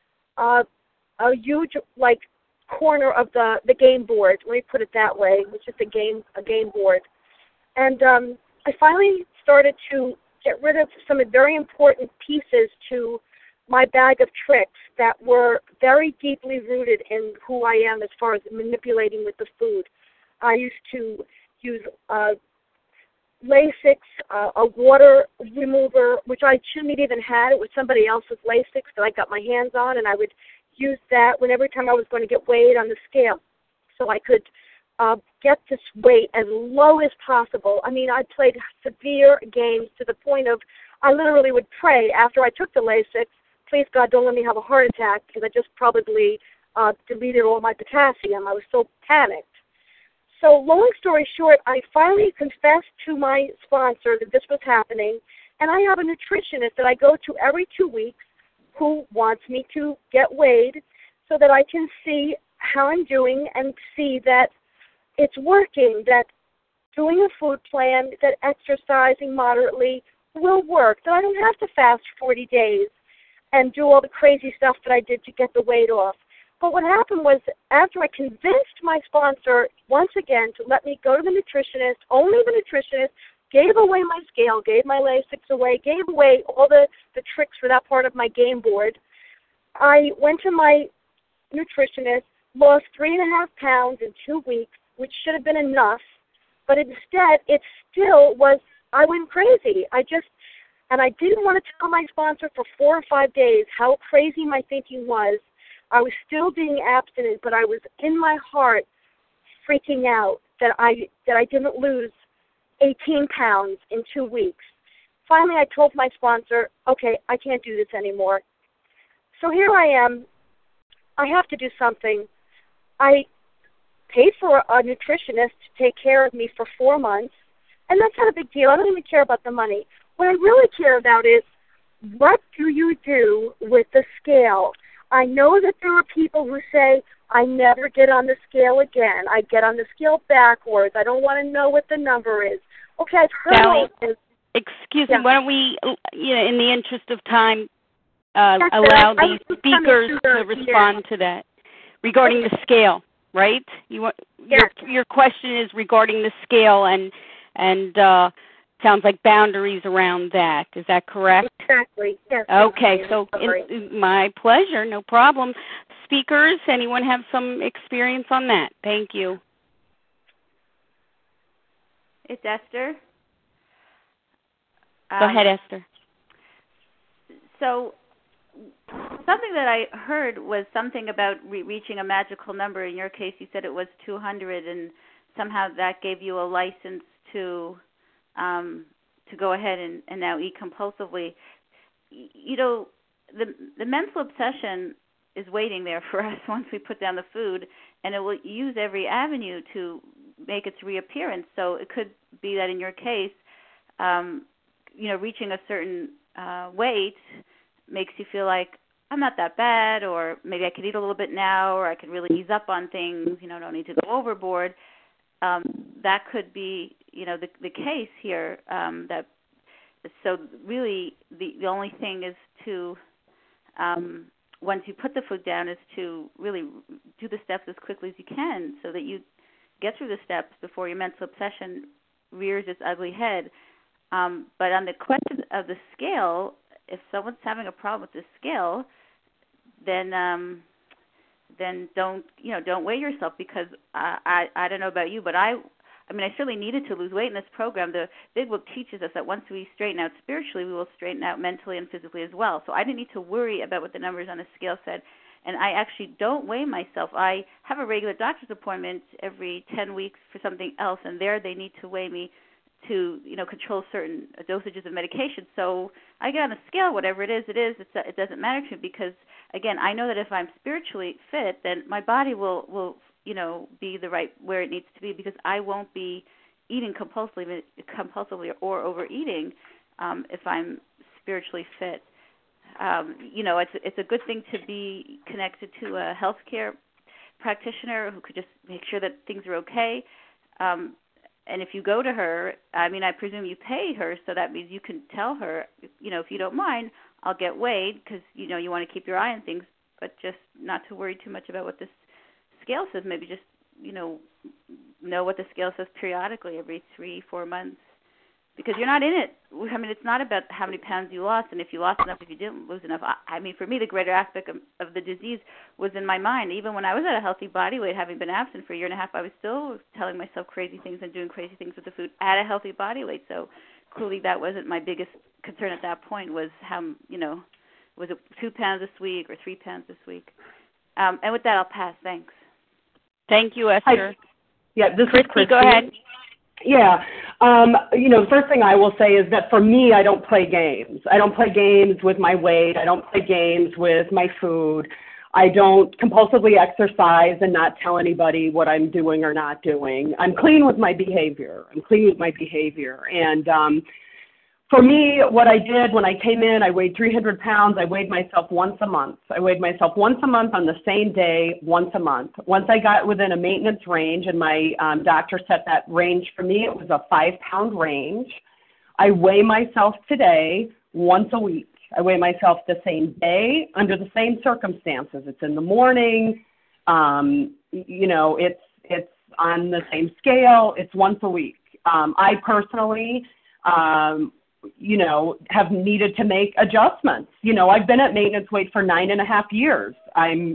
[SPEAKER 7] corner of the game board. Let me put it that way. It was just a game board. And I finally started to get rid of some very important pieces to my bag of tricks that were very deeply rooted in who I am as far as manipulating with the food. I used to use Lasix, a water remover, which I shouldn't have even had. It was somebody else's Lasix that I got my hands on, and I would use that every time I was going to get weighed on the scale so I could get this weight as low as possible. I mean, I played severe games to the point of I literally would pray after I took the Lasix, please God, don't let me have a heart attack, because I just probably deleted all my potassium. I was so panicked. So long story short, I finally confessed to my sponsor that this was happening, and I have a nutritionist that I go to every 2 weeks who wants me to get weighed so that I can see how I'm doing and see that it's working, that doing a food plan, that exercising moderately will work, that I don't have to fast 40 days and do all the crazy stuff that I did to get the weight off. But what happened was after I convinced my sponsor once again to let me go to the nutritionist, only the nutritionist, gave away my scale, gave my Lasix away, gave away all the tricks for that part of my game board, I went to my nutritionist, lost 3.5 pounds in 2 weeks, which should have been enough, but instead it still was, I went crazy. And I didn't want to tell my sponsor for 4 or 5 days how crazy my thinking was. I was still being abstinent, but I was in my heart freaking out that I didn't lose 18 pounds in 2 weeks. Finally, I told my sponsor, okay, I can't do this anymore. So here I am. I have to do something. I paid for a nutritionist to take care of me for 4 months, and that's not a big deal. I don't even care about the money. What I really care about is, what do you do with the scale? I know that there are people who say, I never get on the scale again. I get on the scale backwards. I don't want to know what the number is. Okay, I've heard all this.
[SPEAKER 1] Excuse me, why don't we, in the interest of time, allow the speakers to respond to that regarding the scale, right? Your question is regarding the scale and sounds like boundaries around that. Is that correct?
[SPEAKER 7] Exactly. Yes.
[SPEAKER 1] Okay, so my pleasure, no problem. Speakers, anyone have some experience on that? Thank you.
[SPEAKER 2] It's Esther.
[SPEAKER 1] Go ahead, Esther.
[SPEAKER 2] So something that I heard was something about reaching a magical number. In your case, you said it was 200, and somehow that gave you a license to go ahead and now eat compulsively. The mental obsession is waiting there for us once we put down the food, and it will use every avenue to make its reappearance. So it could be that in your case, reaching a certain weight makes you feel like, I'm not that bad, or maybe I could eat a little bit now, or I could really ease up on things, don't need to go overboard. That could be, the case here. So really the only thing is to, once you put the food down, is to really do the steps as quickly as you can so that you get through the steps before your mental obsession rears its ugly head. But on the question of the scale, if someone's having a problem with the scale, then don't weigh yourself, because I don't know about you, but I certainly needed to lose weight in this program. The Big Book teaches us that once we straighten out spiritually, we will straighten out mentally and physically as well. So I didn't need to worry about what the numbers on the scale said, and I actually don't weigh myself. I have a regular doctor's appointment every 10 weeks for something else, and there they need to weigh me to control certain dosages of medication. So I get on the scale, whatever it is. It doesn't matter to me, because again, I know that if I'm spiritually fit, then my body will be the right where it needs to be, because I won't be eating compulsively or overeating if I'm spiritually fit. It's a good thing to be connected to a healthcare practitioner who could just make sure that things are okay. And if you go to her, I presume you pay her, so that means you can tell her, if you don't mind, I'll get weighed, because, you want to keep your eye on things, but just not to worry too much about what this scale says. Maybe just, know what the scale says periodically every 3-4 months, because you're not in it. It's not about how many pounds you lost, and if you lost enough, if you didn't lose enough. For me, the greater aspect of the disease was in my mind. Even when I was at a healthy body weight, having been absent for a year and a half, I was still telling myself crazy things and doing crazy things with the food at a healthy body weight. So clearly that wasn't my biggest concern at that point, was how, was it 2 pounds this week or 3 pounds this week? And with that, I'll pass. Thanks.
[SPEAKER 1] Thank you, Esther.
[SPEAKER 4] This is Christy.
[SPEAKER 1] Go ahead.
[SPEAKER 4] Yeah. The first thing I will say is that for me, I don't play games. I don't play games with my weight. I don't play games with my food. I don't compulsively exercise and not tell anybody what I'm doing or not doing. I'm clean with my behavior. And for me, what I did when I came in, I weighed 300 pounds. I weighed myself once a month. I weighed myself once a month on the same day, once a month. Once I got within a maintenance range, and my doctor set that range for me, it was a 5-pound range. I weigh myself today once a week. I weigh myself the same day under the same circumstances. It's in the morning. It's on the same scale. It's once a week. I personally have needed to make adjustments. I've been at maintenance weight for 9.5 years. I've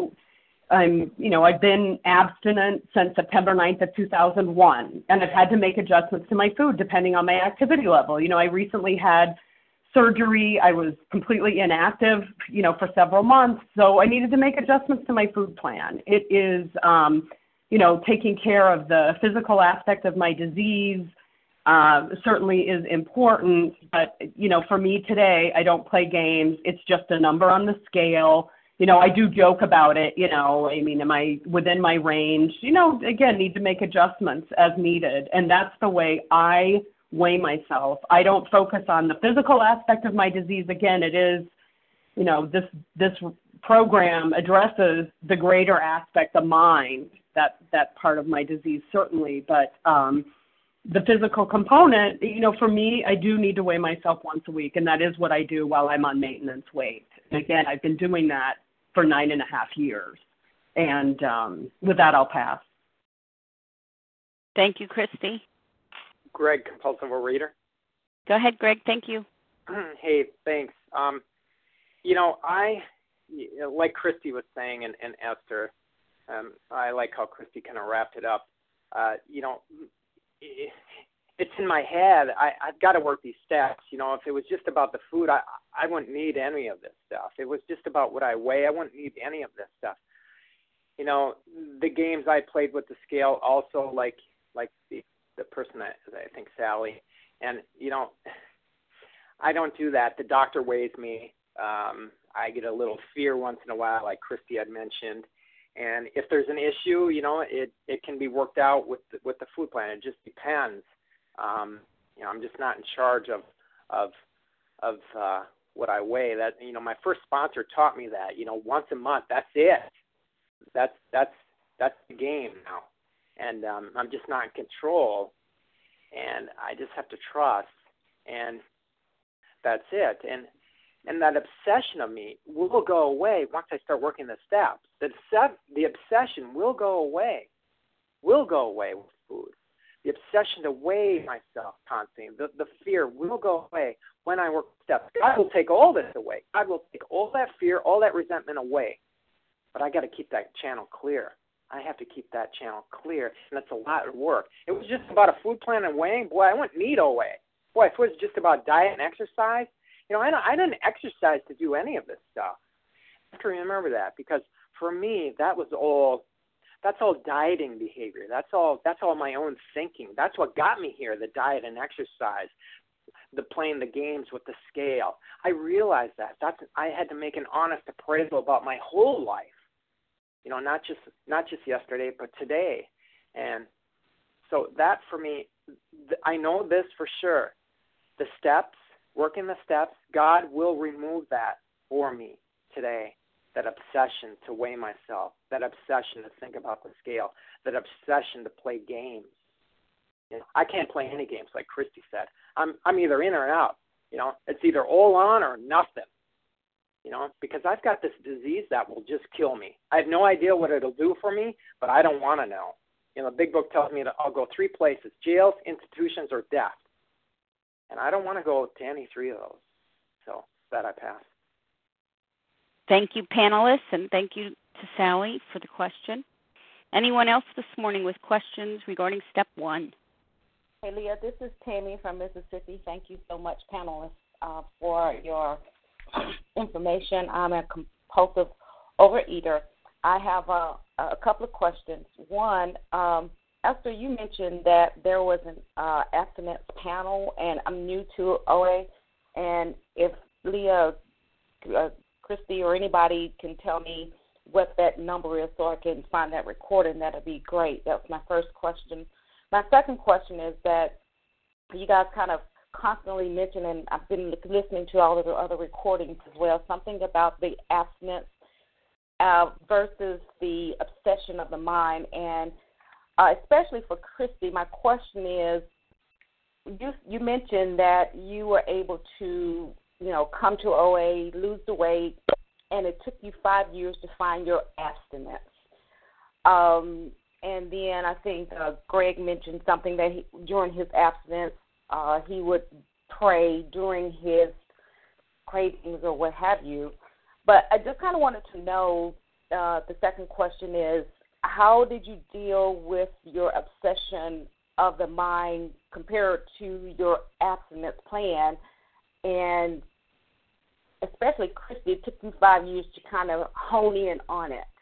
[SPEAKER 4] been abstinent since September 9th of 2001, and I've had to make adjustments to my food depending on my activity level. I recently had surgery. I was completely inactive, for several months, so I needed to make adjustments to my food plan. It is, taking care of the physical aspect of my disease, certainly is important. But, for me today, I don't play games. It's just a number on the scale. I do joke about it, am I within my range? Again, need to make adjustments as needed. And that's the way I weigh myself. I don't focus on the physical aspect of my disease. Again, it is, this program addresses the greater aspect of mind, that part of my disease, certainly. But the physical component, for me, I do need to weigh myself once a week, and that is what I do while I'm on maintenance weight. And again, I've been doing that for 9.5 years. And with that, I'll pass.
[SPEAKER 1] Thank you, Christy.
[SPEAKER 3] Greg, compulsive overeater.
[SPEAKER 1] Go ahead, Greg. Thank you.
[SPEAKER 3] Hey, thanks. I, like Christy was saying, and Esther, I like how Christy kind of wrapped it up. It's in my head. I've got to work these steps. If it was just about the food, I wouldn't need any of this stuff. If it was just about what I weigh, I wouldn't need any of this stuff. The games I played with the scale also, like the person that I think Sally, and I don't do that. The doctor weighs me. I get a little fear once in a while, like Christy had mentioned. And if there's an issue, it can be worked out with the food plan. It just depends. I'm just not in charge of what I weigh. That my first sponsor taught me that once a month. That's it. That's the game now. And I'm just not in control. And I just have to trust. And that's it. And that obsession of me will go away once I start working the steps. The obsession will go away with food. The obsession to weigh myself constantly, the fear will go away when I work the steps. God will take all this away. God will take all that fear, all that resentment away. But I got to keep that channel clear. I have to keep that channel clear, and that's a lot of work. It was just about a food plan and weighing. Boy, I wouldn't need OA. Boy, if it was just about diet and exercise, I didn't exercise to do any of this stuff. I have to remember that, because for me, that's all dieting behavior. That's all my own thinking. That's what got me here, the diet and exercise, the playing the games with the scale. I realized that. I had to make an honest appraisal about my whole life. Not just yesterday, but today. And so that for me, I know this for sure. The steps, working the steps, God will remove that for me today. That obsession to weigh myself, that obsession to think about the scale, that obsession to play games. I can't play any games, like Christy said. I'm either in or out. It's either all on or nothing. Because I've got this disease that will just kill me. I have no idea what it'll do for me, but I don't want to know. The big book tells me that I'll go 3 places: jails, institutions, or death. And I don't want to go to any 3 of those. So that I pass.
[SPEAKER 1] Thank you, panelists, and thank you to Sally for the question. Anyone else this morning with questions regarding step 1?
[SPEAKER 8] Hey, Leah, this is Tammy from Mississippi. Thank you so much, panelists, for your information. I'm a compulsive overeater. I have a couple of questions. One, Esther, you mentioned that there was an abstinence panel, and I'm new to OA. And if Leah, Christy, or anybody can tell me what that number is so I can find that recording, that would be great. That's my first question. My second question is that you guys kind of constantly mention, and I've been listening to all of the other recordings as well, something about the abstinence versus the obsession of the mind. And especially for Christy, my question is, you mentioned that you were able to, come to OA, lose the weight, and it took you 5 years to find your abstinence. And then I think Greg mentioned something that during his abstinence, he would pray during his cravings or what have you. But I just kind of wanted to know, the second question is, how did you deal with your obsession of the mind compared to your abstinence plan? And especially, Christy, it took you 5 years to kind of hone in on it.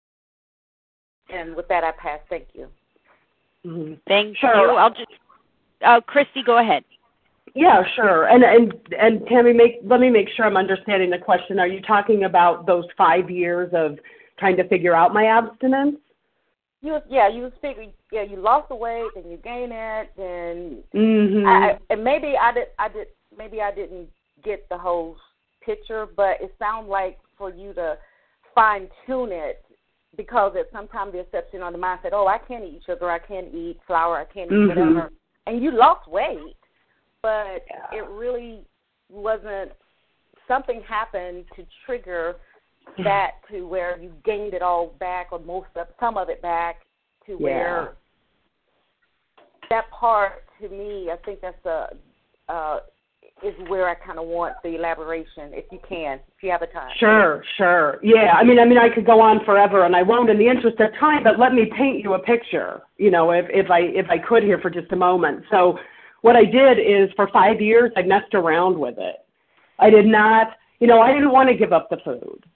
[SPEAKER 8] And with that, I pass. Thank you.
[SPEAKER 1] Thank you. Christy, go ahead.
[SPEAKER 4] Yeah, sure. And Tammy, let me make sure I'm understanding the question. Are you talking about those 5 years of trying to figure out my abstinence?
[SPEAKER 8] You lost the weight, and you gained it, and maybe I didn't get the whole picture, but it sounds like for you to fine tune it, because sometimes the exception on the mindset, I can't eat sugar, I can't eat flour, I can't eat whatever, and you lost weight, but it really wasn't. Something happened to trigger that to where you gained it all back, or some of it back, to where that part, to me, I think that's is where I kind of want the elaboration, if you have the time.
[SPEAKER 4] Sure. Yeah, I mean, I could go on forever, and I won't in the interest of time, but let me paint you a picture, if I could here for just a moment. So what I did is for 5 years, I messed around with it. I did not, I didn't want to give up the food.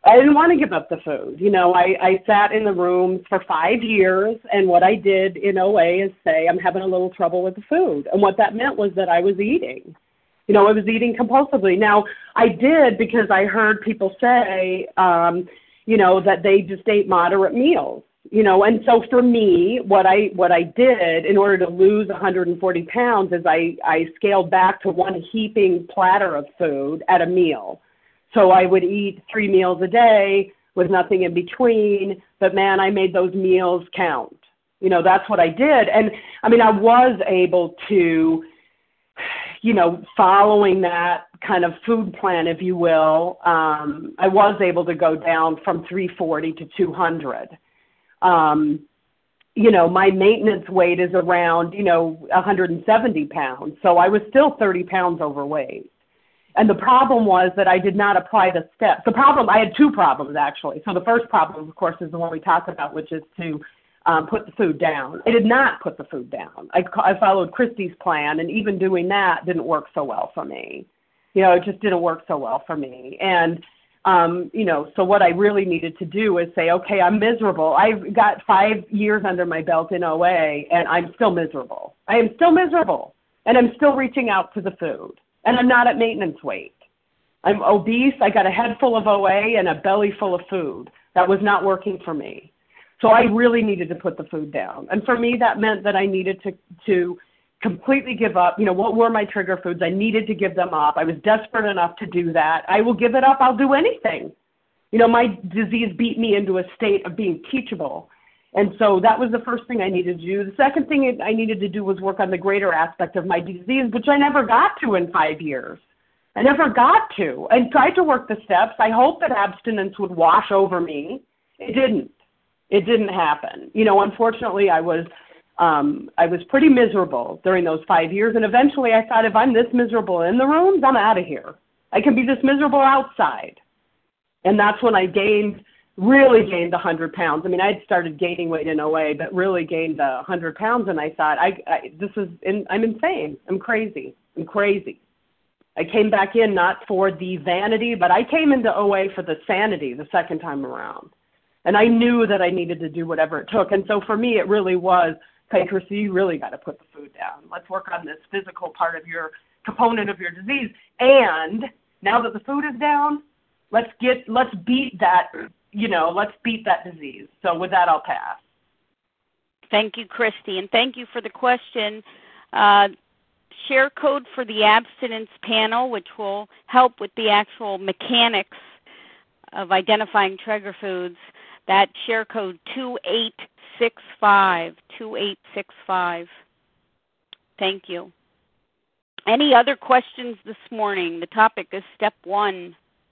[SPEAKER 4] I sat in the rooms for 5 years, and what I did in OA is say, I'm having a little trouble with the food. And what that meant was that I was eating. I was eating compulsively. Now, I did because I heard people say, that they just ate moderate meals. And so for me, what I did in order to lose 140 pounds is I scaled back to one heaping platter of food at a meal. So I would eat 3 meals a day with nothing in between, but man, I made those meals count. That's what I did. And I mean, I was able to, following that kind of food plan, if you will, I was able to go down from 340 to 200. My maintenance weight is around, 170 pounds. So I was still 30 pounds overweight. And the problem was that I did not apply the steps. I had 2 problems, actually. So the first problem, of course, is the one we talked about, which is to put the food down. I did not put the food down. I followed Christy's plan, and even doing that didn't work so well for me. It just didn't work so well for me. And, so what I really needed to do is say, okay, I'm miserable. I've got 5 years under my belt in OA, and I'm still miserable. I am still miserable, and I'm still reaching out to the food, and I'm not at maintenance weight. I'm obese. I got a head full of OA and a belly full of food. That was not working for me. So I really needed to put the food down. And for me, that meant that I needed to completely give up. What were my trigger foods? I needed to give them up. I was desperate enough to do that. I will give it up. I'll do anything. My disease beat me into a state of being teachable. And so that was the first thing I needed to do. The second thing I needed to do was work on the greater aspect of my disease, which I never got to in 5 years. I never got to. I tried to work the steps. I hoped that abstinence would wash over me. It didn't. It didn't happen. Unfortunately, I was pretty miserable during those 5 years, and eventually I thought, if I'm this miserable in the rooms, I'm out of here. I can be this miserable outside. And that's when I really gained 100 pounds. I mean, I had started gaining weight in OA, but really gained 100 pounds, and I thought, I'm insane. I'm crazy. I came back in not for the vanity, but I came into OA for the sanity the second time around. And I knew that I needed to do whatever it took. And so for me, it really was, okay, Christy, you really got to put the food down. Let's work on this physical part of your component of your disease. And now that the food is down, let's beat that, let's beat that disease. So with that, I'll pass.
[SPEAKER 1] Thank you, Christy. And thank you for the question. Share code for the abstinence panel, which will help with the actual mechanics of identifying trigger foods. That share code 2865. 2865. Thank you. Any other questions this morning? The topic is step 1.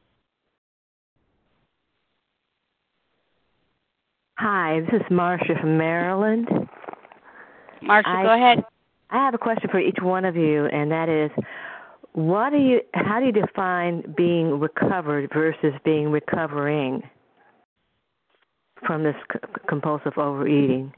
[SPEAKER 9] Hi, this is Marcia from Maryland.
[SPEAKER 1] Marcia, go ahead.
[SPEAKER 9] I have a question for each one of you, and that is, how do you define being recovered versus being recovering from this compulsive overeating?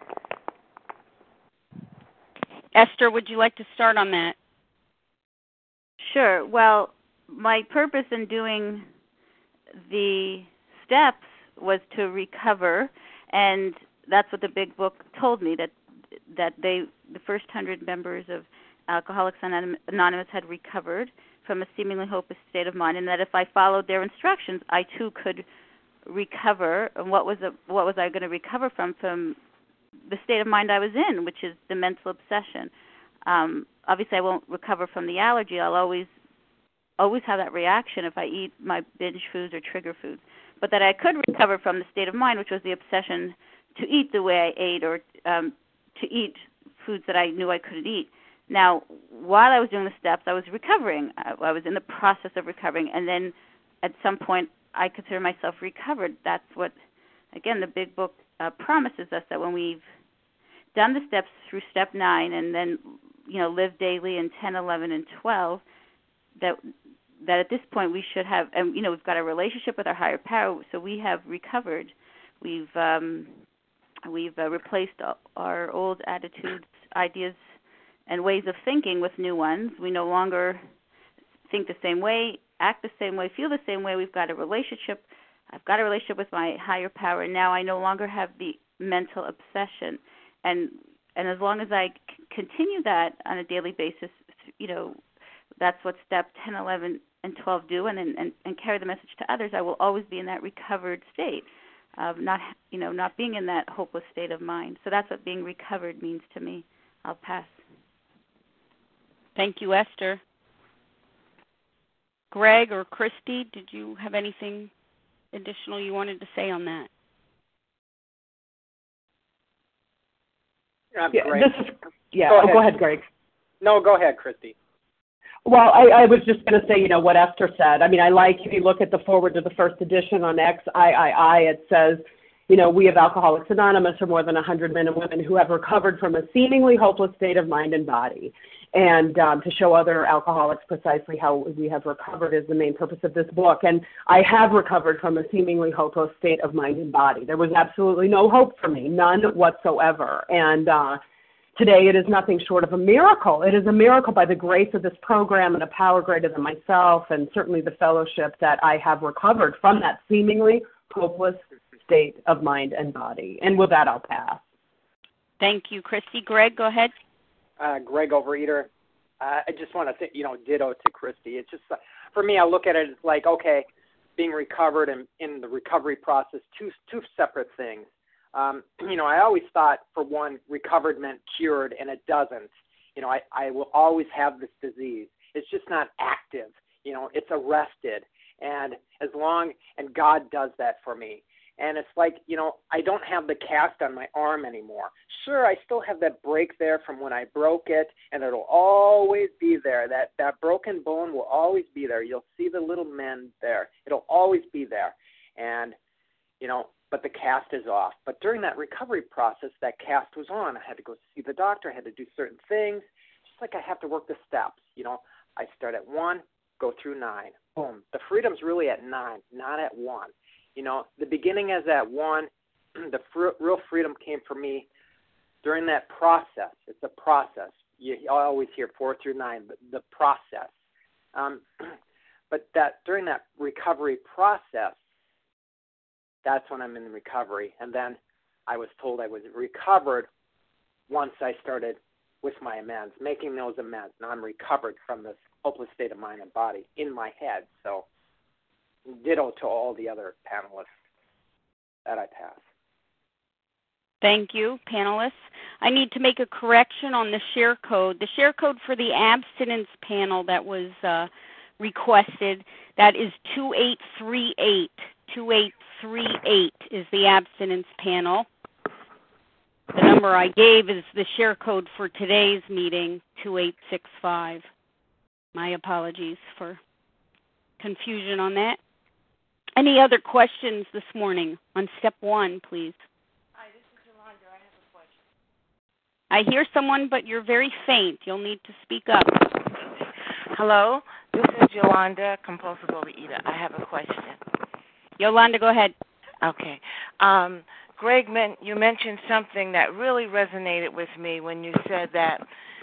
[SPEAKER 1] Esther, would you like to start on that?
[SPEAKER 2] Sure. Well, my purpose in doing the steps was to recover, and that's what the big book told me, that the first 100 members of Alcoholics Anonymous had recovered from a seemingly hopeless state of mind, and that if I followed their instructions, I too could recover. And what was I going to recover from? From the state of mind I was in, which is the mental obsession. Obviously, I won't recover from the allergy. I'll always have that reaction if I eat my binge foods or trigger foods. But that I could recover from the state of mind, which was the obsession to eat the way I ate, or to eat foods that I knew I couldn't eat. Now, while I was doing the steps, I was recovering. I was in the process of recovering, and then at some point, I consider myself recovered. That's what, again, the Big Book promises us, that when we've done the steps through step 9 and then, live daily in 10, 11, and 12, that at this point we should have, and we've got a relationship with our higher power, so we have recovered. We've replaced our old attitudes, ideas, and ways of thinking with new ones. We no longer think the same way, act the same way, feel the same way. We've got a relationship. I've got a relationship with my higher power, and now I no longer have the mental obsession. And as long as I continue that on a daily basis, that's what step 10, 11, and 12 do, and carry the message to others. I will always be in that recovered state of not being in that hopeless state of mind. So that's what being recovered means to me. I'll pass.
[SPEAKER 1] Thank you, Esther. Greg or Christy, did you have anything additional you wanted to say on that?
[SPEAKER 4] Go ahead, Greg.
[SPEAKER 3] No, go ahead, Christy.
[SPEAKER 4] Well, I was just going to say, what Esther said. I mean, I like, if you look at the forward to the first edition on XIII, it says, we of Alcoholics Anonymous are more than 100 men and women who have recovered from a seemingly hopeless state of mind and body. And to show other alcoholics precisely how we have recovered is the main purpose of this book. And I have recovered from a seemingly hopeless state of mind and body. There was absolutely no hope for me, none whatsoever. And today it is nothing short of a miracle. It is a miracle by the grace of this program and a power greater than myself, and certainly the fellowship, that I have recovered from that seemingly hopeless state of mind and body. And with that, I'll pass.
[SPEAKER 1] Thank you, Christy. Greg, go ahead.
[SPEAKER 3] Greg Overeater. I just want to say, ditto to Christy. It's just, for me, I look at it as like, okay, being recovered and in the recovery process, two separate things. I always thought, for one, recovered meant cured, and it doesn't. I will always have this disease. It's just not active. It's arrested. And God does that for me. And it's like, I don't have the cast on my arm anymore. Sure, I still have that break there from when I broke it, and it'll always be there. That broken bone will always be there. You'll see the little mend there. It'll always be there. And, but the cast is off. But during that recovery process, that cast was on. I had to go see the doctor. I had to do certain things, just like I have to work the steps. I start at 1, go through 9. Boom. The freedom's really at 9, not at 1. The beginning is at 1. The real freedom came for me during that process. It's a process. You always hear 4 through 9, but the process. But that during that recovery process, that's when I'm in recovery. And then I was told I was recovered once I started with my amends, making those amends. Now I'm recovered from this hopeless state of mind and body in my head. So ditto to all the other panelists. That I pass.
[SPEAKER 1] Thank you, panelists. I need to make a correction on the share code. The share code for the abstinence panel that was requested, that is 2838. 2838 is the abstinence panel. The number I gave is the share code for today's meeting, 2865. My apologies for confusion on that. Any other questions this morning on step 1, please?
[SPEAKER 10] Hi, this is Yolanda. I have a question.
[SPEAKER 1] I hear someone, but you're very faint. You'll need to speak up.
[SPEAKER 10] Hello, this is Yolanda, compulsive overeater. I have a question.
[SPEAKER 1] Yolanda, go ahead.
[SPEAKER 10] Okay. Greg, you mentioned something that really resonated with me when you said that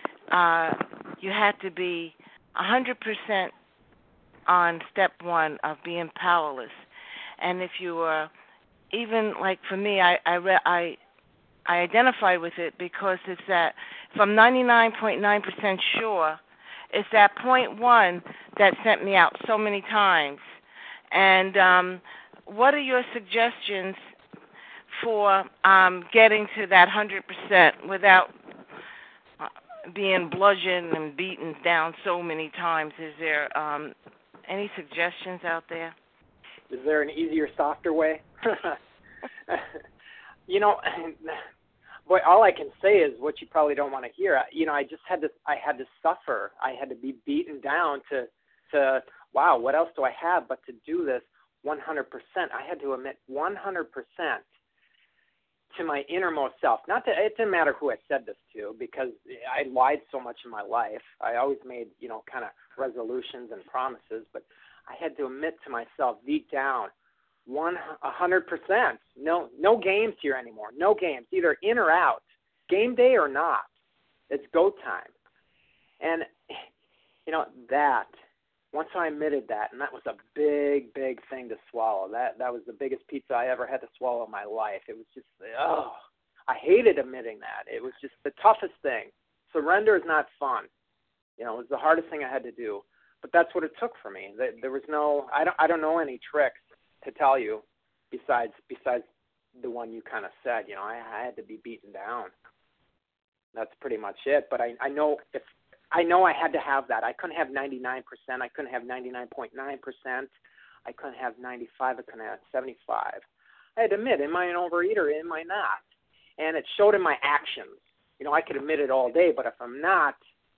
[SPEAKER 10] you had to be 100% on step 1 of being powerless. And if you were, even like for me, I identified with it because it's that if I'm 99.9% sure, it's that 0.1 that sent me out so many times. And what are your suggestions for getting to that 100% without being bludgeoned and beaten down so many times? Is there any suggestions out there?
[SPEAKER 3] Is there an easier, softer way? Boy, all I can say is what you probably don't want to hear. I had to suffer. I had to be beaten down to wow, what else do I have but to do this 100%? I had to admit 100% to my innermost self. Not that it didn't matter who I said this to, because I lied so much in my life. I always made, kind of resolutions and promises, but I had to admit to myself deep down, 100%. No games here anymore. No games, either in or out, game day or not. It's go time. And that. Once I admitted that, and that was a big, big thing to swallow. That was the biggest pizza I ever had to swallow in my life. It was just, I hated admitting that. It was just the toughest thing. Surrender is not fun. It was the hardest thing I had to do. But that's what it took for me. There was no, I don't know any tricks to tell you besides the one you kind of said. I had to be beaten down. That's pretty much it. But I know I had to have that. I couldn't have 99%. I couldn't have 99.9%. I couldn't have 95. I couldn't have 75. I had to admit, am I an overeater? Am I not? And it showed in my actions. I could admit it all day, but if I'm not,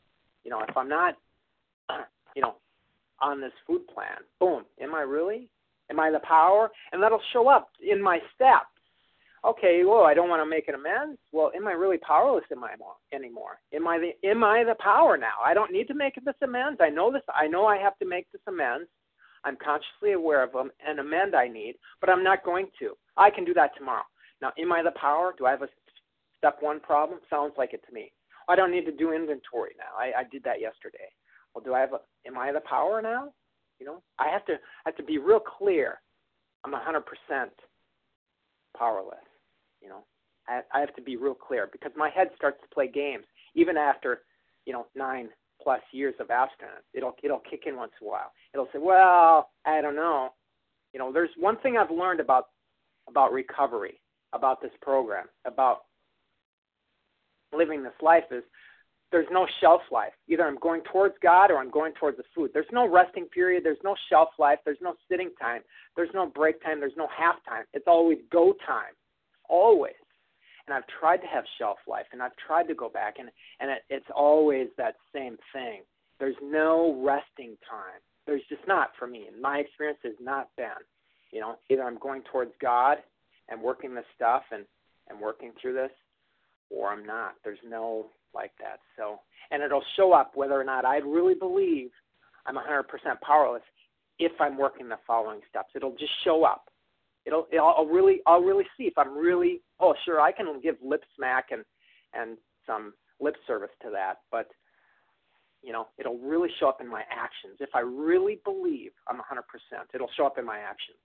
[SPEAKER 3] on this food plan, boom, am I really? Am I the power? And that'll show up in my steps. Okay, well, I don't want to make an amends. Well, am I really powerless anymore? Am I the power now? I don't need to make this amends. I know this. I know I have to make this amends. I'm consciously aware of an amend I need, but I'm not going to. I can do that tomorrow. Now, am I the power? Do I have a step one problem? Sounds like it to me. I don't need to do inventory now. I did that yesterday. Well, am I the power now? I have to be real clear. I'm 100% powerless. I have to be real clear because my head starts to play games even after 9+ years of abstinence. It'll kick in once in a while. It'll say, well, I don't know. There's one thing I've learned about recovery, about this program, about living this life is there's no shelf life. Either I'm going towards God or I'm going towards the food. There's no resting period. There's no shelf life. There's no sitting time. There's no break time. There's no half time. It's always go time, always. And I've tried to have shelf life, and I've tried to go back, and it's always that same thing. There's no resting time. There's just not for me. In my experience, has not been. Either I'm going towards God and working this stuff and working through this, or I'm not. There's no like that. So, and it'll show up whether or not I really believe I'm 100% powerless if I'm working the following steps. It'll just show up. I'll really see if I'm really, sure, I can give lip smack and some lip service to that, but it'll really show up in my actions. If I really believe I'm 100%, it'll show up in my actions.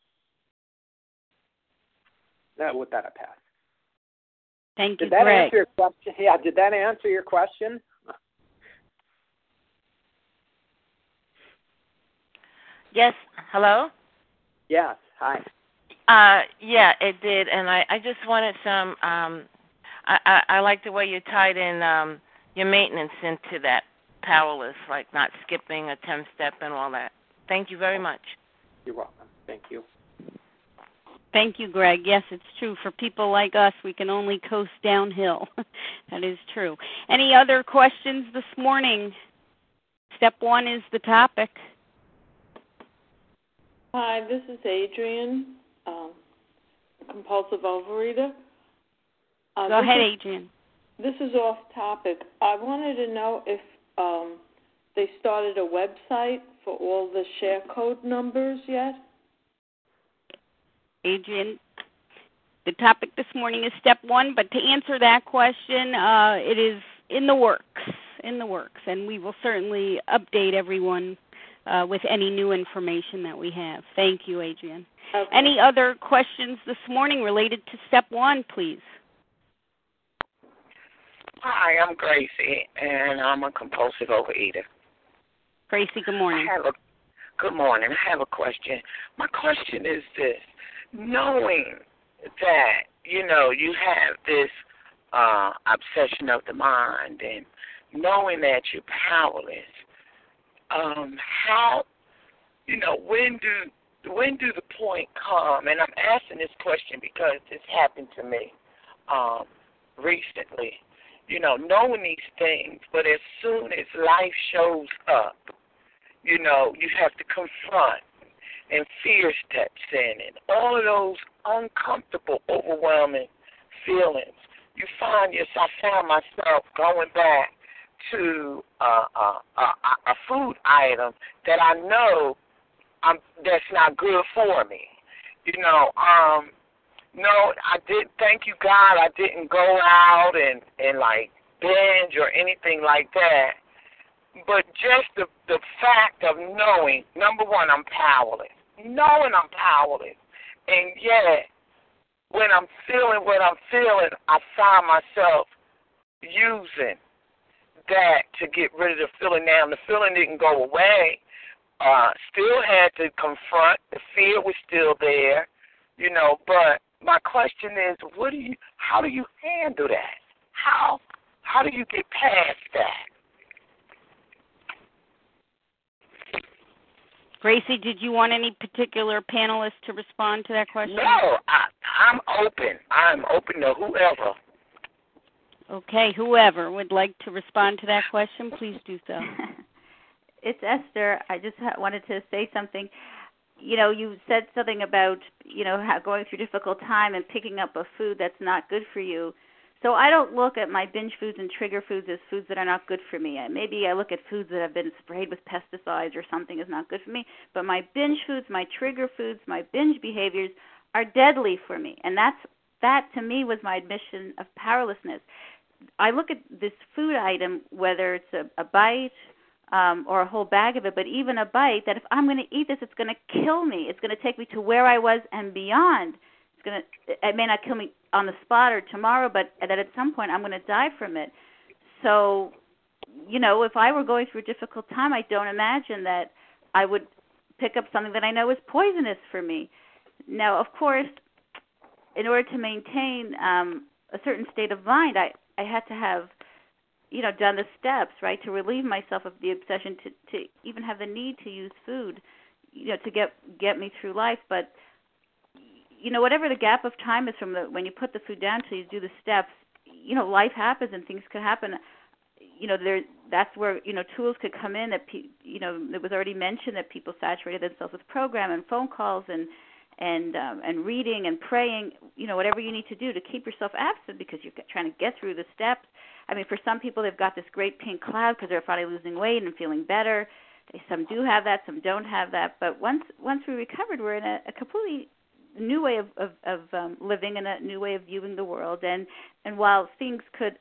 [SPEAKER 3] With that, I pass.
[SPEAKER 1] Thank you,
[SPEAKER 3] Greg. Did that
[SPEAKER 1] answer
[SPEAKER 3] your question? Yeah, did that answer your question?
[SPEAKER 10] Yes. Hello?
[SPEAKER 3] Yes. Hi.
[SPEAKER 10] Yeah, it did, and I just wanted some. I like the way you tied in your maintenance into that powerless, like not skipping a 10-step and all that. Thank you very much.
[SPEAKER 3] You're welcome. Thank you.
[SPEAKER 1] Thank you, Greg. Yes, it's true. For people like us, we can only coast downhill. That is true. Any other questions this morning? Step one is the topic.
[SPEAKER 11] Hi, this is Adrian, compulsive overeater.
[SPEAKER 1] Go ahead, Adrian.
[SPEAKER 11] This is off topic. I wanted to know if they started a website for all the share code numbers yet.
[SPEAKER 1] Adrian, the topic this morning is step one, but to answer that question, it is in the works, and we will certainly update everyone with any new information that we have. Thank you, Adrian.
[SPEAKER 11] Okay.
[SPEAKER 1] Any other questions this morning related to step one, please?
[SPEAKER 12] Hi, I'm Gracie, and I'm a compulsive overeater.
[SPEAKER 1] Gracie, good morning.
[SPEAKER 12] Good morning. I have a question. My question is this. Knowing that, you have this obsession of the mind and knowing that you're powerless, how, when do the point come, and I'm asking this question because this happened to me recently, knowing these things, but as soon as life shows up, you have to confront, and fear steps in, and all of those uncomfortable, overwhelming feelings. I found myself going back to a food item that I know that's not good for me. No, I didn't. Thank you, God. I didn't go out and like binge or anything like that. But just the fact of knowing, number one, I'm powerless. Knowing I'm powerless. And yet, when I'm feeling what I'm feeling, I find myself using that to get rid of the feeling. Now, the feeling didn't go away. Still had to confront. The fear was still there, But my question is, how do you handle that? How do you get past that?
[SPEAKER 1] Gracie, did you want any particular panelists to respond to that question?
[SPEAKER 12] No, I'm open. I'm open to whoever.
[SPEAKER 1] Okay, whoever would like to respond to that question, please do so.
[SPEAKER 2] It's Esther. I just wanted to say something. You said something about, how going through difficult time and picking up a food that's not good for you. So I don't look at my binge foods and trigger foods as foods that are not good for me. Maybe I look at foods that have been sprayed with pesticides or something is not good for me. But my binge foods, my trigger foods, my binge behaviors are deadly for me. And that to me was my admission of powerlessness. I look at this food item, whether it's a bite or a whole bag of it, but even a bite, that if I'm going to eat this, it's going to kill me. It's going to take me to where I was and beyond. It may not kill me on the spot or tomorrow, but that at some point I'm going to die from it. So, if I were going through a difficult time, I don't imagine that I would pick up something that I know is poisonous for me. Now, of course, in order to maintain a certain state of mind, I had to have, done the steps, right, to relieve myself of the obsession, to even have the need to use food, to get me through life. But whatever the gap of time is from when you put the food down till you do the steps, life happens and things could happen. That's where, tools could come in that, it was already mentioned that people saturated themselves with program and phone calls and reading and praying, whatever you need to do to keep yourself absent because you're trying to get through the steps. I mean, for some people, they've got this great pink cloud because they're finally losing weight and feeling better. Some do have that, some don't have that. But once we recovered, we're in a completely new way of living and a new way of viewing the world. And while things could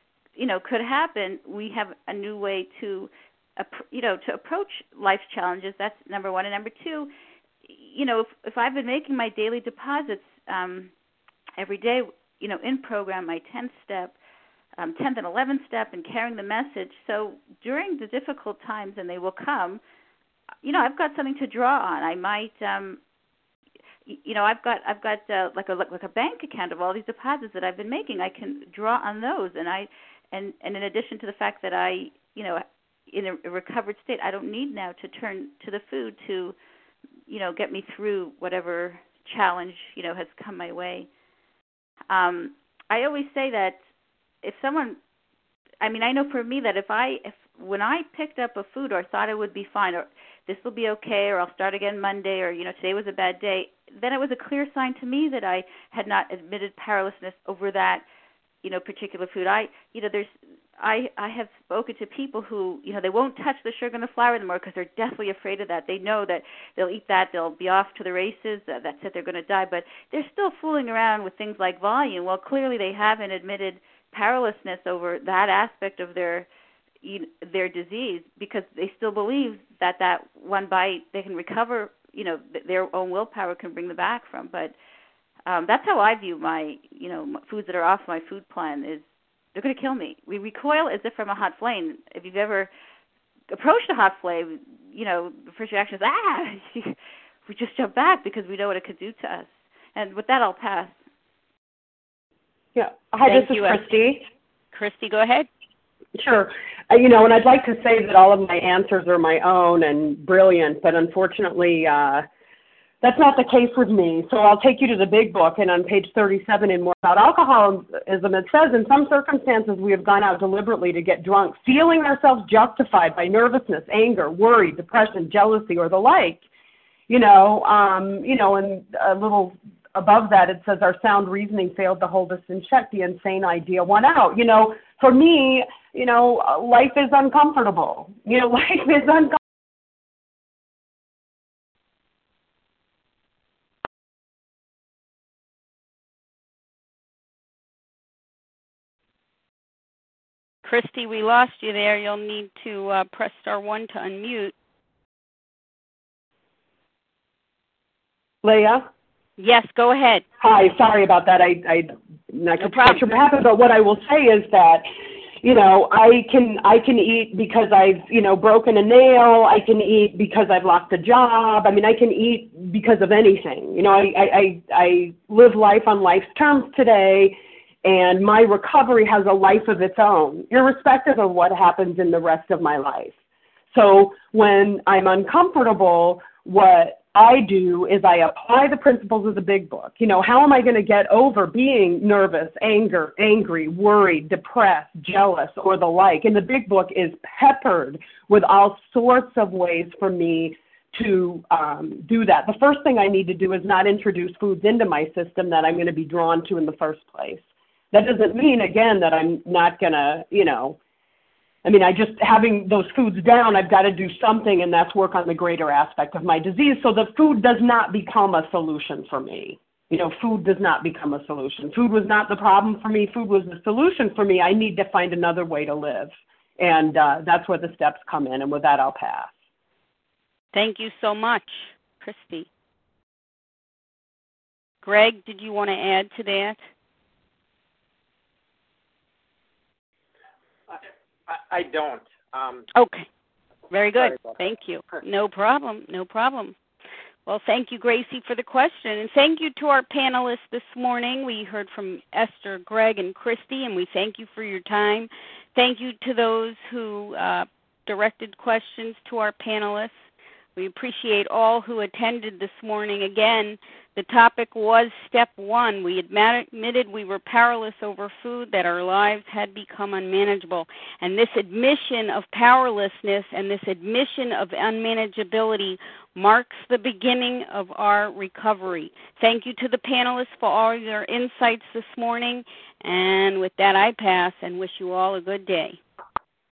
[SPEAKER 2] happen, we have a new way to approach life's challenges. That's number one. And number two, if I've been making my daily deposits every day, in program, my 10th step, 10th and 11th step, and carrying the message. So during the difficult times, and they will come, I've got something to draw on. I might, I've got like a bank account of all these deposits that I've been making. I can draw on those, and in addition to the fact that I, in a recovered state, I don't need now to turn to the food to, get me through whatever challenge, has come my way. I always say that if someone, I know for me that when I picked up a food or thought it would be fine or this will be okay or I'll start again Monday or, today was a bad day, then it was a clear sign to me that I had not admitted powerlessness over that, particular food. I have spoken to people who, they won't touch the sugar and the flour anymore because they're deathly afraid of that. They know that they'll eat that, they'll be off to the races, that's it, they're going to die. But they're still fooling around with things like volume. Well, clearly they haven't admitted powerlessness over that aspect of their disease because they still believe that one bite they can recover, their own willpower can bring them back from. But that's how I view my, foods that are off my food plan is they're going to kill me. We recoil as if from a hot flame. If you've ever approached a hot flame, the first reaction is, we just jump back because we know what it could do to us. And with that, I'll pass.
[SPEAKER 4] Yeah. Hi, this is Christy.
[SPEAKER 1] Christy, go ahead.
[SPEAKER 4] Sure. And I'd like to say that all of my answers are my own and brilliant, but unfortunately, that's not the case with me. So I'll take you to the big book, and on page 37 in More About Alcoholism, it says, in some circumstances we have gone out deliberately to get drunk, feeling ourselves justified by nervousness, anger, worry, depression, jealousy, or the like. And a little above that, it says our sound reasoning failed to hold us in check. The insane idea won out. For me, life is uncomfortable. Life is uncomfortable.
[SPEAKER 1] Christy, we lost you there. You'll need to press *1 to unmute.
[SPEAKER 4] Leah?
[SPEAKER 1] Yes, go ahead.
[SPEAKER 4] Hi, sorry about that. I'm not quite sure what happened, but what I will say is that, I can eat because I've, broken a nail. I can eat because I've lost a job. I can eat because of anything. I live life on life's terms today, and my recovery has a life of its own, irrespective of what happens in the rest of my life. So when I'm uncomfortable, what I do is I apply the principles of the big book. How am I going to get over being nervous, angry, worried, depressed, jealous, or the like? And the big book is peppered with all sorts of ways for me to do that. The first thing I need to do is not introduce foods into my system that I'm going to be drawn to in the first place. That doesn't mean, again, that I'm not going to, having those foods down, I've got to do something, and that's work on the greater aspect of my disease. So the food does not become a solution for me. Food does not become a solution. Food was not the problem for me. Food was the solution for me. I need to find another way to live. And that's where the steps come in. And with that, I'll pass.
[SPEAKER 1] Thank you so much, Christy. Greg, did you want to add to that?
[SPEAKER 3] I don't.
[SPEAKER 1] Okay. Very good. Thank you. No problem. Well, thank you, Gracie, for the question. And thank you to our panelists this morning. We heard from Esther, Greg, and Christy, and we thank you for your time. Thank you to those who directed questions to our panelists. We appreciate all who attended this morning. Again, the topic was Step 1. We admitted we were powerless over food, that our lives had become unmanageable. And this admission of powerlessness and this admission of unmanageability marks the beginning of our recovery. Thank you to the panelists for all your insights this morning. And with that, I pass and wish you all a good day.